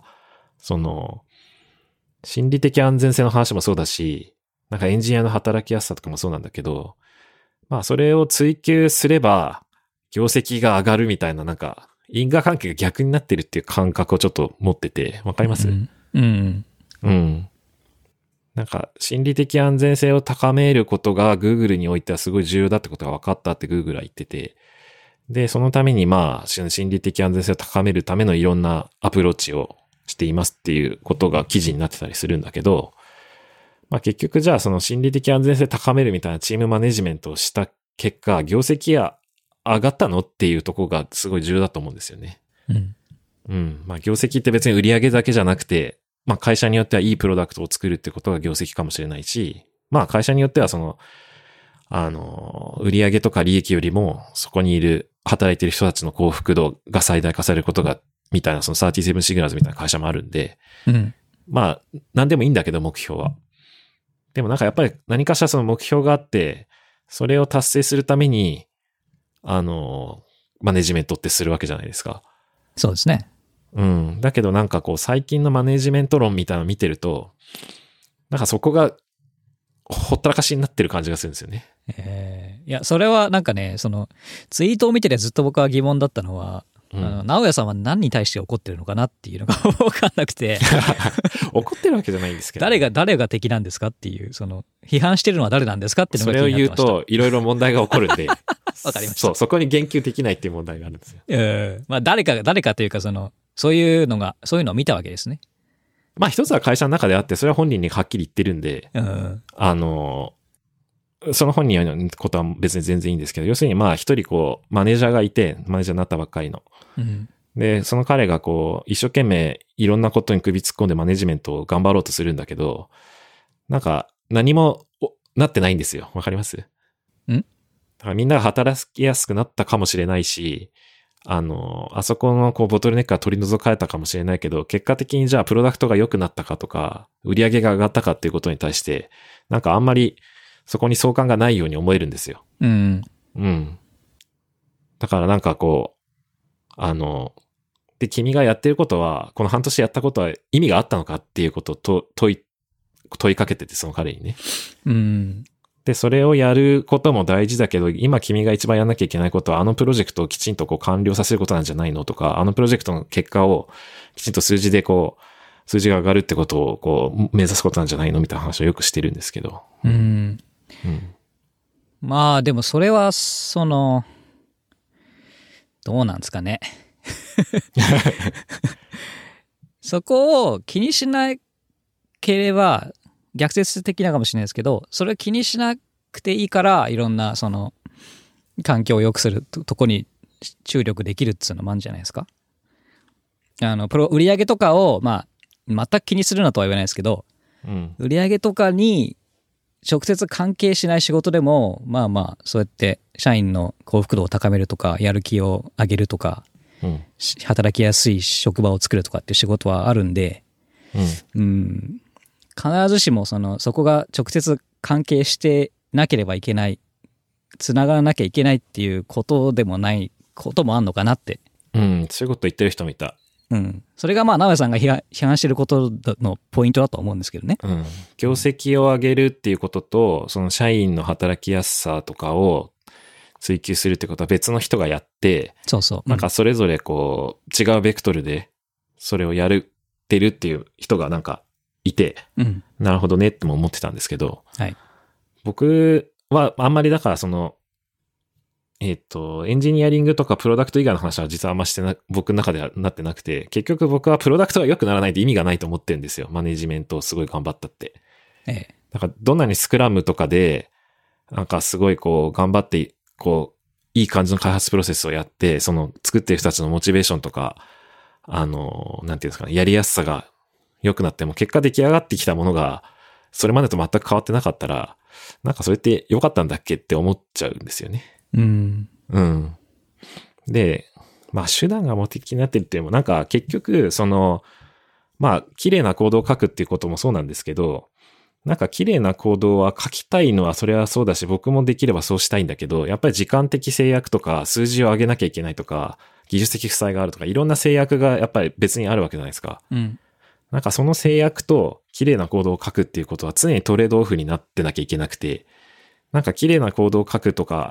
心理的安全性の話もそうだし、なんかエンジニアの働きやすさとかもそうなんだけど、まあそれを追求すれば、 業績が上がるみたいななんか、因果関係が逆になってるっていう感覚をちょっと持ってて、わかります？ うん。 なんか、心理的安全性を高めることが Google においてはすごい重要だってことが分かったって Google は言ってて、で、そのためにまあ、心理的安全性を高めるためのいろんなアプローチをしていますっていうことが記事になってたりするんだけど、まあ結局じゃあその心理的安全性を高めるみたいなチームマネジメントをした結果、業績が上がったのっていうところがすごい重要だと思うんですよね。まあ業績って別に売上だけじゃなくて、まあ会社によってはいいプロダクトを作るってことが業績かもしれないし、まあ会社によってはその、売上とか利益よりもそこにいる働いてる人たちの幸福度が最大化されることが、みたいなその37シグナルズみたいな会社もあるんで、まあ何でもいいんだけど目標は。でもなんかやっぱり何かしらその目標があって、それを達成するために、マネジメントってするわけじゃないですか。 そうですね。 だけどなんかこう最近のマネジメント論みたいなのを見てると、なんかそこがほったらかしになってる感じがするんですよね。 いや、それはなんかね、そのツイートを見ててずっと僕は疑問だったのは、直哉さんは何に対して怒ってるのかなっていうのが分かんなくて怒ってるわけじゃないんですけど、 誰が敵なんですかっていう、その批判してるのは誰なんですかっていうのが気になってました。 それを言うといろいろ問題が起こるんでわかりました。 そこに言及できないっていう問題があるんですよ。 まあ誰かというかそういうのを見たわけですね。 まあ一つは会社の中であって、それは本人にはっきり言ってるんで、その本人のことは別に全然いいんですけど、要するにまあ一人こうマネージャーがいて、マネージャーになったばっかりの。で、その彼がこう一生懸命いろんなことに首突っ込んでマネジメントを頑張ろうとするんだけど、なんか何もなってないんですよ。わかります？だからみんなが働きやすくなったかもしれないし、あそこのこうボトルネックが取り除かれたかもしれないけど、結果的にじゃあプロダクトが良くなったかとか、売り上げが上がったかっていうことに対して、なんかあんまりそこに相関がないように思えるんですよ。だからなんかこう、で、君がやってることは、この半年やったことは意味があったのかっていうことを問いかけてて、その彼にね。で、それをやることも大事だけど、今君が一番やんなきゃいけないことは、あのプロジェクトをきちんとこう完了させることなんじゃないのとか、あのプロジェクトの結果をきちんと数字でこう、数字が上がるってことをこう、目指すことなんじゃないのみたいな話をよくしてるんですけど。 まあ、でもそれは、どうなんですかね。そこを気にしなければ逆説的なかもしれないですけど、それを気にしなくていいからいろんなその環境を良くするとこに注力できるっていうのもあるんじゃないですか。売上とかをまあ全く気にするなとは言わないですけど、売上とかに直接関係しない仕事でもまあまあそうやって社員の幸福度を高めるとかやる気を上げるとか、働きやすい職場を作るとかっていう仕事はあるんで、必ずしもそこが直接関係してなければいけない、つながらなきゃいけないっていうことでもないこともあんのかなって。 そういうこと言ってる人もいた。 それがまあ直江さんが批判してることのポイントだと思うんですけどね。 業績を上げるっていうことと、その社員の働きやすさとかを追求するってことは別の人がやって、なんかそれぞれこう違うベクトルでそれをやってるっていう人がなんかいて、なるほどねっても思ってたんですけど、僕はあんまりだからエンジニアリングとかプロダクト以外の話は実はあんま僕の中ではなってなくて、結局僕はプロダクトが良くならないと意味がないと思ってるんですよ。マネジメントをすごい頑張ったって。だからどんなにスクラムとかで、なんかすごいこう頑張って、こう、いい感じの開発プロセスをやって、作ってる人たちのモチベーションとか、なんていうんですかね、やりやすさが良くなっても、結果出来上がってきたものが、それまでと全く変わってなかったら、なんかそれって良かったんだっけって思っちゃうんですよね。で、まあ手段が目的になってるっていうのも、なんか結局、まあ綺麗なコードを書くっていうこともそうなんですけど、なんか綺麗なコードは書きたいのはそれはそうだし、僕もできればそうしたいんだけど、やっぱり時間的制約とか、数字を上げなきゃいけないとか、技術的負債があるとか、いろんな制約がやっぱり別にあるわけじゃないですか。なんかその制約と綺麗なコードを書くっていうことは常にトレードオフになってなきゃいけなくて、なんか綺麗なコードを書くとか、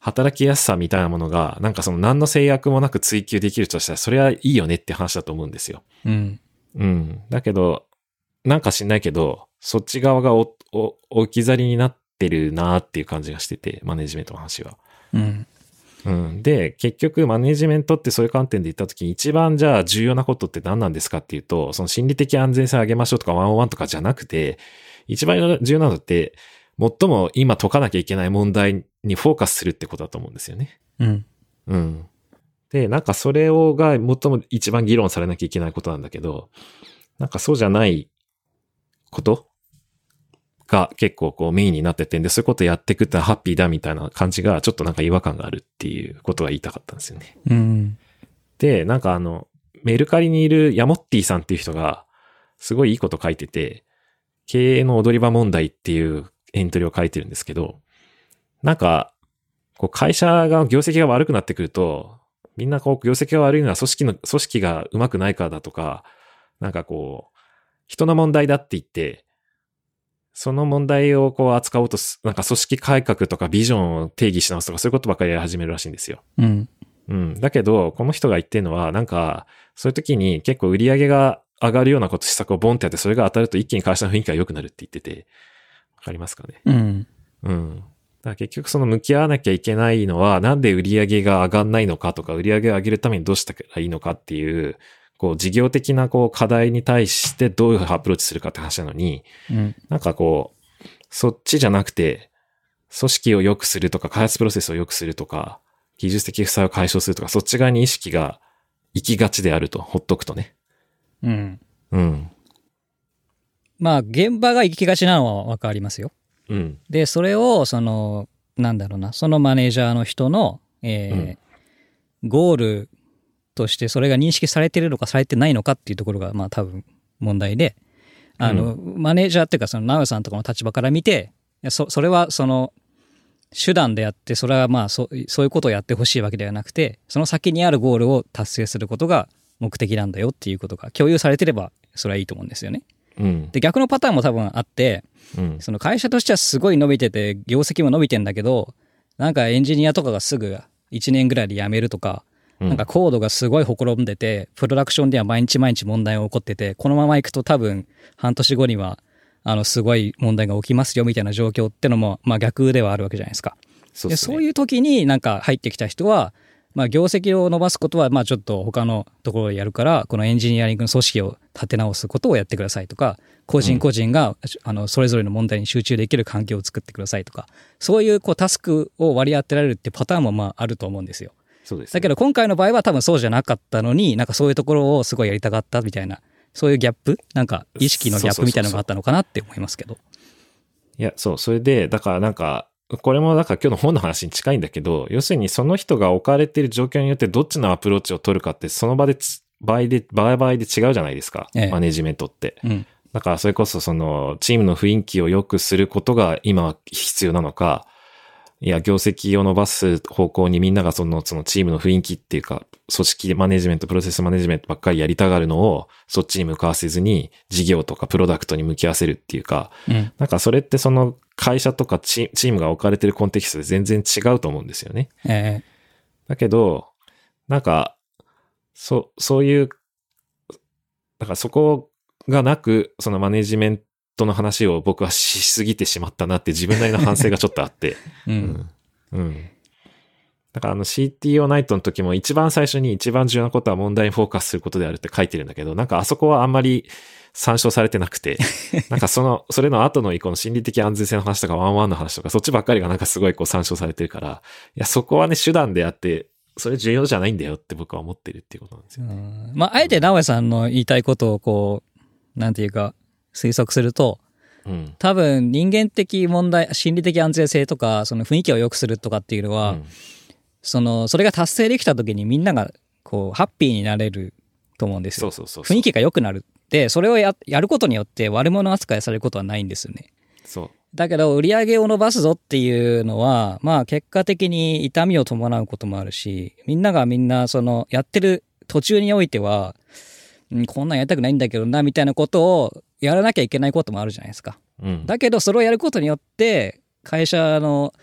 働きやすさみたいなものが、なんかその何の制約もなく追求できるとしたら、それはいいよねって話だと思うんですよ。 うん。 うん。だけど、なんか知んないけど、そっち側が置き去りになってるなっていう感じがしてて、マネジメントの話は。 うん。 うん。で、結局マネジメントってそういう観点で言ったときに一番じゃあ重要なことって何なんですかっていうと、その心理的安全性を上げましょうとか101とかじゃなくて、一番重要なのって、最も今解かなきゃいけない問題にフォーカスするってことだと思うんですよね。 うん。 うん。で、なんかそれが最も一番議論されなきゃいけないことなんだけど、なんかそうじゃないことが結構こうメインになっててんで、そういうことやっていくってのはハッピーだみたいな感じがちょっとなんか違和感があるっていうことが言いたかったんですよね。 うん。 で、なんかメルカリにいるヤモッティさんっていう人がすごいいいこと書いてて、経営の踊り場問題っていうエントリーを書いてるんですけど、なんか、こう会社が業績が悪くなってくると、みんなこう業績が悪いのは組織がうまくないからだとか、なんかこう、人の問題だって言って、その問題をこう扱おうとなんか組織改革とかビジョンを定義し直すとかそういうことばっかりやり始めるらしいんですよ。 うん。 うん。だけど、この人が言ってるのは、なんか、そういう時に結構売り上げが上がるようなこと施策をボンってやって、それが当たると一気に会社の雰囲気が良くなるって言ってて、わかりますかね。 うん。 うん。だから結局その向き合わなきゃいけないのは、なんで売り上げが上がんないのかとか、売り上げを上げるためにどうしたらいいのかっていう、こう事業的なこう課題に対してどういうアプローチするかって話なのに、 うん。 なんかこう、そっちじゃなくて、組織を良くするとか、開発プロセスを良くするとか、技術的負債を解消するとか、そっち側に意識が行きがちであると、ほっとくとね。 うん。 うん。 まあ、現場が行きがちなのはわかりますよ。 うん。 で、それを、なんだろうな、そのマネージャーの人の、ゴールとしてそれが認識されてるのかされてないのかっていうところが、まあ多分問題で、マネージャーっていうか、ナウさんとかの立場から見て、それは手段であって、それはまあそういうことをやってほしいわけではなくて、その先にあるゴールを達成することが目的なんだよっていうことが共有されてれば、それはいいと思うんですよね。 うん。 で、逆のパターンも多分あって、 うん、 その会社としてはすごい伸びてて、業績も伸びてんだけど、なんかエンジニアとかがすぐ1年ぐらいで辞めるとか、なんかコードがすごいほころんでて、プロダクションでは毎日毎日問題が起こってて、このままいくと多分半年後にはすごい問題が起きますよみたいな状況ってのも、まあ逆ではあるわけじゃないですか。そういう時になんか入ってきた人は、まあ業績を伸ばすことはまあちょっと他のところでやるから、このエンジニアリングの組織を立て直すことをやってくださいとか、個人個人がそれぞれの問題に集中できる環境を作ってくださいとか、そういうタスクを割り当てられるってパターンもまああると思うんですよ。 そうですね。 だけど今回の場合は多分そうじゃなかったのに、なんかそういうところをすごいやりたかったみたいな、そういうギャップ、なんか意識のギャップみたいなのがあったのかなって思いますけど。 いや、そう、それで、だからなんか、これもだから今日の本の話に近いんだけど、要するにその人が置かれている状況によってどっちのアプローチを取るかって、その場で場合で違うじゃないですか。マネジメントって。 うん、 だからそれこそチームの雰囲気を良くすることが今必要なのか、いや、業績を伸ばす方向にみんながそのチームの雰囲気っていうか、組織マネジメント、プロセスマネジメントばっかりやりたがるのを、そっちに向かわせずに、事業とかプロダクトに向き合わせるっていうか、なんかそれって会社とかチームが置かれてるコンテキストで全然違うと思うんですよね。だけど、なんか、そういう、だからそこがなく、そのマネジメントの話を僕はしすぎてしまったなって自分なりの反省がちょっとあって。だからCTO ナイトの時も一番最初に一番重要なことは問題にフォーカスすることであるって書いてるんだけど、なんかあそこはあんまり参照されてなくて、なんかそれの後のこの心理的安全性の話とかワンワンの話とか、そっちばっかりがなんかすごい参照されてるから、いや、そこはね、手段であって、それ重要じゃないんだよって僕は思ってるっていうことなんですよ。 まあ、あえて直江さんの言いたいことをなんていうか、推測すると、多分人間的問題、心理的安全性とか、その雰囲気を良くするとかっていうのは、それが達成できた時にみんながハッピーになれると思うんですよ。雰囲気が良くなる。で、それをやることによって悪者扱いされることはないんですよね。だけど売り上げを伸ばすぞっていうのは、まあ結果的に痛みを伴うこともあるし、みんなやってる途中においては、こんなんやりたくないんだけどなみたいなことをやらなきゃいけないこともあるじゃないですか。だけどそれをやることによって会社の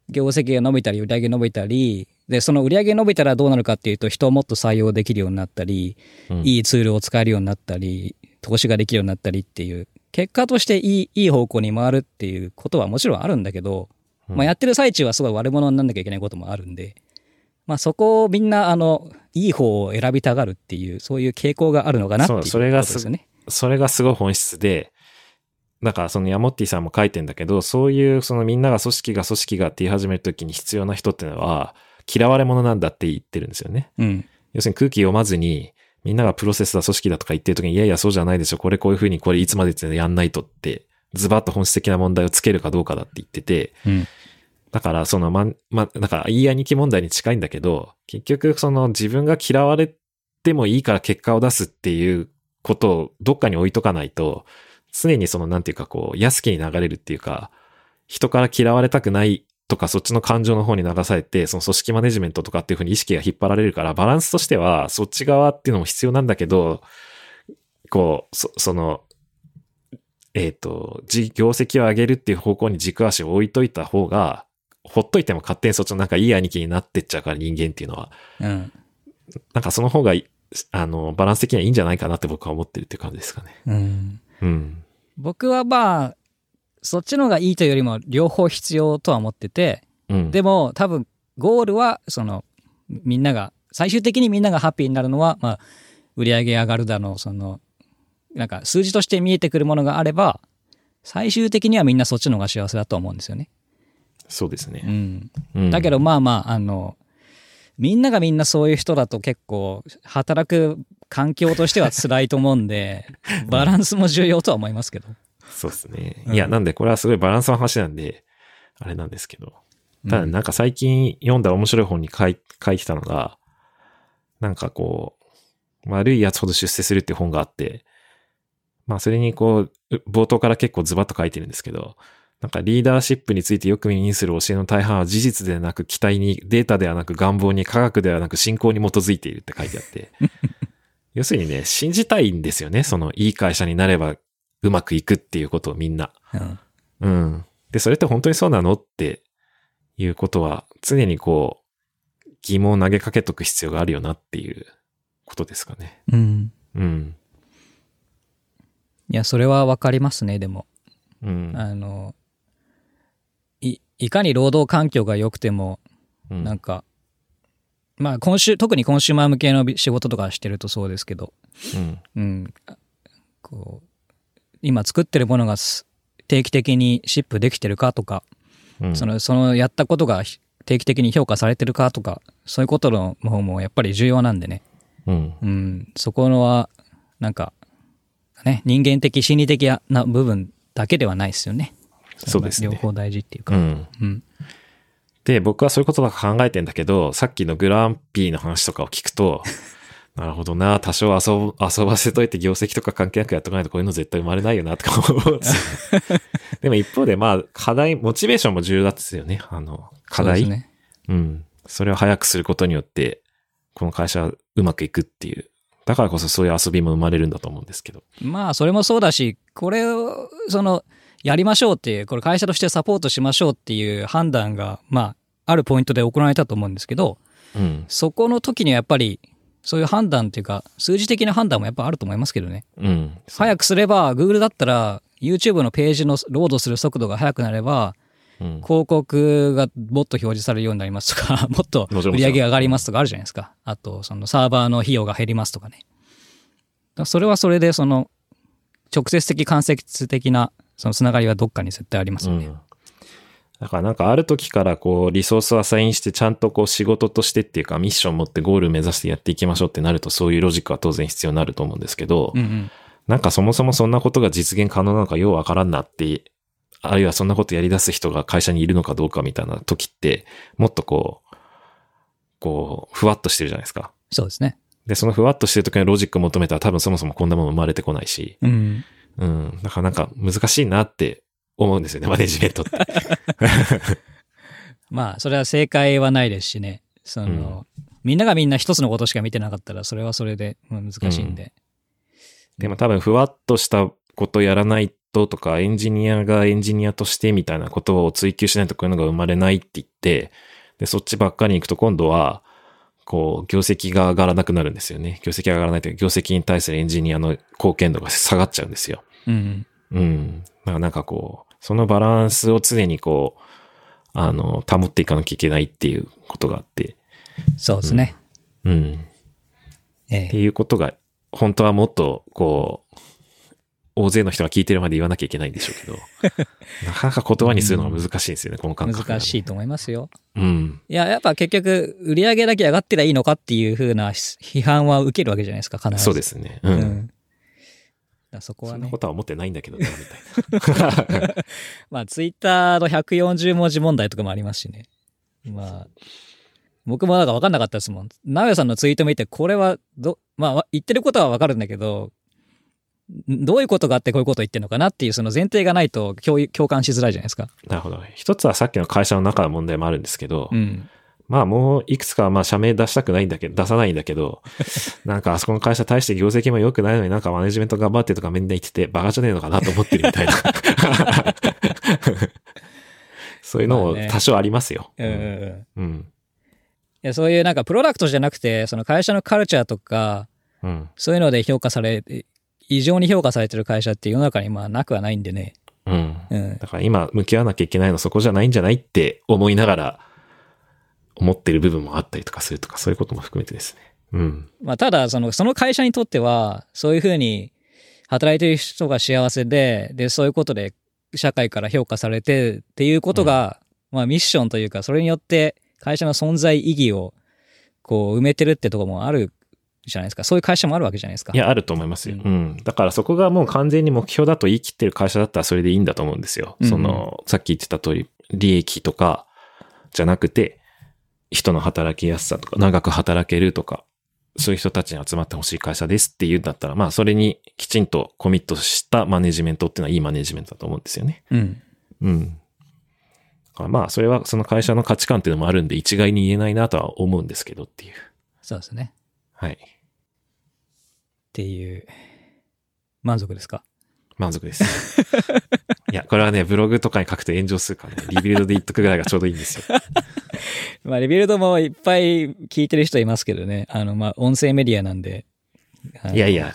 業績が伸びたり、売り上げ伸びたり、で、その売り上げ伸びたらどうなるかっていうと、人をもっと採用できるようになったり、いいツールを使えるようになったり、投資ができるようになったりっていう、結果としていい方向に回るっていうことはもちろんあるんだけど、まあやってる最中はすごい悪者になんなきゃいけないこともあるんで、まあそこをみんないい方を選びたがるっていう、そういう傾向があるのかなっていうことですよね。 それがすごい本質で、だからそのヤモッティさんも書いてんだけど、そういうそのみんなが組織がって言い始めるときに必要な人っていうのは嫌われ者なんだって言ってるんですよね。要するに空気読まずにみんながプロセスだ組織だとか言ってるときにいやいやそうじゃないでしょ。これこういうふうにこれいつまでやんないとってズバッと本質的な問題をつけるかどうかだって言ってて、だからそのだから言い兄貴問題に近いんだけど、結局その自分が嫌われてもいいから結果を出すっていうことをどっかに置いとかないと、常にそのなんていうかこう安気に流れるっていうか、人から嫌われたくないとかそっちの感情の方に流されて、その組織マネジメントとかっていう風に意識が引っ張られるから、バランスとしてはそっち側っていうのも必要なんだけど、こう、その、業績を上げるっていう方向に軸足を置いといた方が、ほっといても勝手にそっちのなんかいい兄貴になってっちゃうから人間っていうのは。なんかその方が、バランス的にはいいんじゃないかなって僕は思ってるっていう感じですかね。 僕はまあそっちの方がいいというよりも両方必要とは思ってて、でも多分ゴールはそのみんなが最終的にみんながハッピーになるのは、まあ売り上げ上がるだの、そのなんか数字として見えてくるものがあれば最終的にはみんなそっちの方が幸せだと思うんですよね。 そうですね。 だけどまあみんながみんなそういう人だと結構働く環境としては辛いと思うんで、バランスも重要とは思いますけど。 そうですね。いや、なんでこれはすごいバランスの話なんで、あれなんですけど。ただなんか最近読んだ面白い本に書いてたのが、なんかこう、悪いやつほど出世するっていう本があって、まあそれにこう、冒頭から結構ズバッと書いてるんですけど、なんかリーダーシップについてよく耳にする教えの大半は事実ではなく期待に、データではなく願望に、科学ではなく信仰に基づいているって書いてあって。要するにね、信じたいんですよね。そのいい会社になればうまくいくっていうことをみんな。で、それって本当にそうなのっていうことは常にこう疑問を投げかけとく必要があるよなっていうことですかね。 いや、それはわかりますね、でも。いかに労働環境が良くても、なんか、まあ特にコンシューマー向けの仕事とかしてるとそうですけど、こう今作ってるものが定期的にシップできてるかとか、そのやったことが定期的に評価されてるかとか、そういうことの方もやっぱり重要なんでね。そこのはなんかね、人間的心理的な部分だけではないですよね。 そうですね。 両方大事っていうか。 で、僕はそういうことば考えてんだけど、さっきのグランピーの話とかを聞くと、なるほどな、多少遊ばせといて業績とか関係なくやっとかないとこういうの絶対生まれないよな、とか思うんですよね。でも一方で、まあ、課題、モチベーションも重要だですよね。課題。そうですね。それを早くすることによって、この会社はうまくいくっていう。だからこそそういう遊びも生まれるんだと思うんですけど。 まあ、それもそうだし、これを、やりましょうっていう、これ会社としてサポートしましょうっていう判断が、まあ、あるポイントで行われたと思うんですけど、そこの時にはやっぱり、そういう判断っていうか、数字的な判断もやっぱあると思いますけどね。早くすれば、Google だったら、YouTube のページのロードする速度が速くなれば、広告がもっと表示されるようになりますとか、もっと売り上げが上がりますとかあるじゃないですか。あと、サーバーの費用が減りますとかね。それはそれで、直接的間接的な、つながりはどっかに絶対ありますよね。 だからなんかある時からこうリソースをアサインしてちゃんとこう仕事としてっていうかミッション持ってゴール目指してやっていきましょうってなるとそういうロジックは当然必要になると思うんですけど、なんかそもそもそんなことが実現可能なのかようわからんなって、あるいはそんなことやり出す人が会社にいるのかどうかみたいな時ってもっとこうふわっとしてるじゃないですか。 そうですね。 で、そのふわっとしてる時のロジックを求めたら多分そもそもこんなもの生まれてこないし、だからなんか難しいなって思うんですよね、マネジメントって。 まあ、それは正解はないですしね。みんながみんな一つのことしか見てなかったら、それはそれで難しいんで。 でも多分、ふわっとしたことやらないトとかエンジニアがエンジニアとしてみたいなことを追求しないとこういうのが生まれないって言って、で、そっちばっかりに行くと今度は、こう、業績が上がらなくなるんですよね。業績が上がらないというか、業績に対するエンジニアの貢献度が下がっちゃうんですよ。 うん。 うん。だからなんかこう、そのバランスを常にこう、保っていかなきゃいけないっていうことがあって。 そうですね。 うん。っていうことが、本当はもっと、こう、大勢の人が聞いてるまで言わなきゃいけないんでしょうけど、なかなか言葉にするのが難しいんですよね、この感覚、ね。 難しいと思いますよ。 うん。 いや、やっぱ結局、売り上げだけ上がってりゃいいのかっていう風な批判は受けるわけじゃないですか、必ず。 そうですね。うん。 だそこはね。 そんなことは思ってないんだけどね、みたいな。 まあ、ツイッターの140文字問題とかもありますしね。まあ、僕もなんか分かんなかったですもん。直哉さんのツイート見て、これはまあ、言ってることは分かるんだけど、どういうことがあってこういうことを言ってるのかなっていうその前提がないと共感しづらいじゃないですか。 なるほど。一つはさっきの会社の中の問題もあるんですけど、 うん、 まあもういくつかまあ社名出したくないんだけど、出さないんだけど、なんかあそこの会社大して業績も良くないのになんかマネジメント頑張ってとかみんな言っててバカじゃねえのかなと思ってるみたいな。そういうのも多少ありますよ。 まあね、 うん。 いやそういうなんかプロダクトじゃなくて、その会社のカルチャーとか、うん、そういうので異常に評価されてる会社って世の中にまあなくはないんでね。 うん。うん、だから今向き合わなきゃいけないのそこじゃないんじゃないって思いながら思ってる部分もあったりとかするとか、そういうことも含めてですね。うん。 まあただその会社にとってはそういうふうに働いてる人が幸せでそういうことで社会から評価されてっていうことが、うん、まあミッションというか、それによって会社の存在意義をこう埋めてるってところもあるじゃないですか。そういう会社もあるわけじゃないですか。 いや、あると思いますよ。うん。だからそこがもう完全に目標だと言い切ってる会社だったらそれでいいんだと思うんですよ。うんうん、さっき言ってた通り、利益とかじゃなくて、人の働きやすさとか、長く働けるとか、そういう人たちに集まってほしい会社ですっていうんだったら、まあそれにきちんとコミットしたマネジメントっていうのはいいマネジメントだと思うんですよね。 うん。 うん。まあそれはその会社の価値観っていうのもあるんで一概に言えないなとは思うんですけどっていう。 そうですね。 はい。 っていう満足ですか？ 満足です。いや、これはね、ブログとかに書くと炎上するからね、リビルドで言っとくぐらいがちょうどいいんですよ。 まあ、リビルドもいっぱい聞いてる人いますけどね。まあ、音声メディアなんで。 いやいや、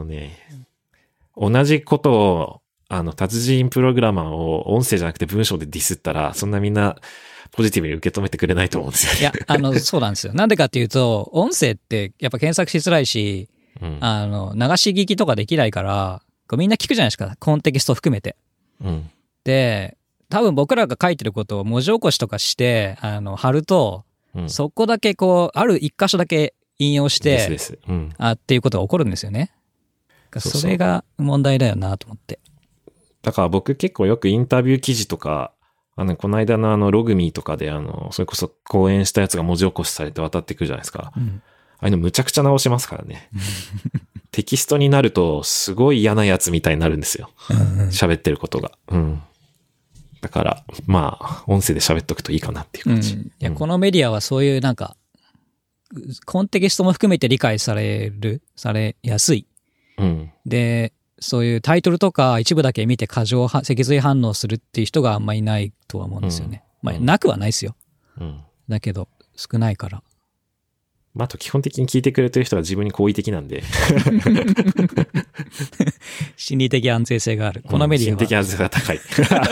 同じことを、達人プログラマーを音声じゃなくて文章でディスったら、そんなみんなポジティブに受け止めてくれないと思うんですよね。 いや、そうなんですよ。なんでかっていうと、音声ってやっぱ検索しづらいし、うん、流し聞きとかできないから、みんな聞くじゃないですか。コンテキスト含めて。 うん、 で、多分僕らが書いてることを文字起こしとかして、貼ると、うん、そこだけある一箇所だけ引用して、 うん、 っていうことが起こるんですよね。それが問題だよなと思って。 だから僕結構よくインタビュー記事とか、この間のログミーとかでそれこそ講演したやつが文字起こしされて渡ってくるじゃないですか。うん、ああいうのむちゃくちゃ直しますからね。テキストになるとすごい嫌なやつみたいになるんですよ。喋ってることが。うん。だから、まあ、音声で喋っとくといいかなっていう感じ。 いや、このメディアはそういうなんか、コンテキストも含めて理解されやすい。 うん。 で、そういうタイトルとか一部だけ見て脊髄反応するっていう人があんまりいないとは思うんですよね。まあ、なくはないですよ。 うん。 だけど、少ないから。 まあ、あと基本的に聞いてくれてる人は自分に好意的なんで。 心理的安全性がある。このメディアは。 心理的安全性が高い。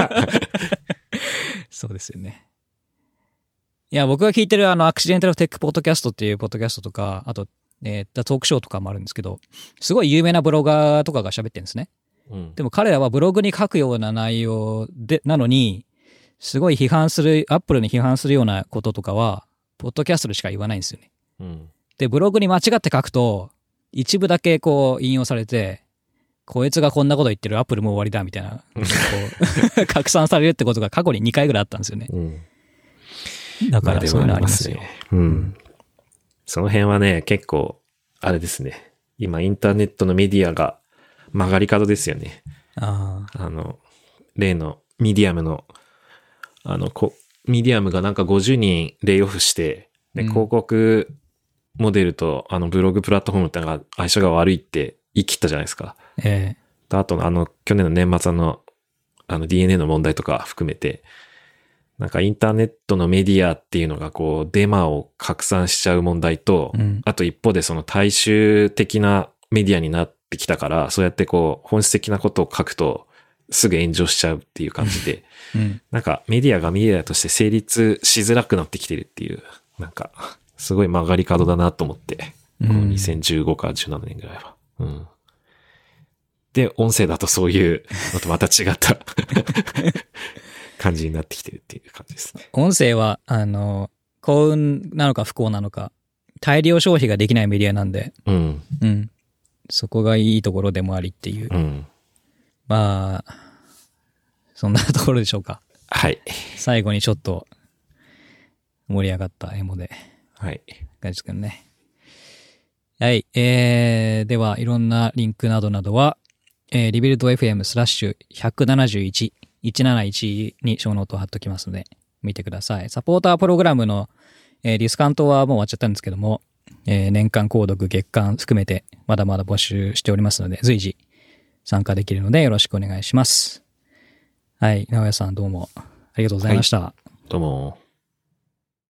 そうですよね。いや、僕が聞いてるアクシデンタルテックポッドキャストっていうポッドキャストとか、あと、トークショーとかもあるんですけど、すごい有名なブロガーとかが喋ってるんですね。 うん、 でも彼らはブログに書くような内容なのに、すごいアップルに批判するようなこととかは、ポッドキャストでしか言わないんですよね。 うん、 で、ブログに間違って書くと、一部だけ引用されて、こいつがこんなこと言ってる、アップルもう終わりだみたいな、拡散されるってことが過去に2回ぐらいあったんですよね。 うん、 だからそういうのありますよ。 うん。その辺はね、結構、あれですね。今、インターネットのメディアが曲がり角ですよね。例のミディアムの、ミディアムがなんか50人レイオフして、で、広告モデルとブログプラットフォームってのが相性が悪いって言い切ったじゃないですか。 あと去年の年末DNA の問題とか含めて、なんかインターネットのメディアっていうのがこうデマを拡散しちゃう問題と、あと一方でその大衆的なメディアになってきたから、そうやってこう本質的なことを書くとすぐ炎上しちゃうっていう感じで、なんかメディアがメディアとして成立しづらくなってきてるっていう、なんかすごい曲がり角だなと思って、この2015か17年ぐらいは。で、音声だとそういうのとまた違った感じになってきてるっていう感じですね。 音声は、幸運なのか不幸なのか、大量消費ができないメディアなんで、そこがいいところでもありっていう。まあ、そんなところでしょうか。 はい。 最後にちょっと盛り上がったエモで。 はい。 ガジ君ね。はい。では、いろんなリンクなどなどは、リビルド FM/171 171にショーノートを貼っときますので、見てください。サポータープログラムの、ディスカウントはもう終わっちゃったんですけども、年間購読、月間含めてまだまだ募集しておりますので、随時参加できるのでよろしくお願いします。はい。直哉さんどうもありがとうございました。 どうも。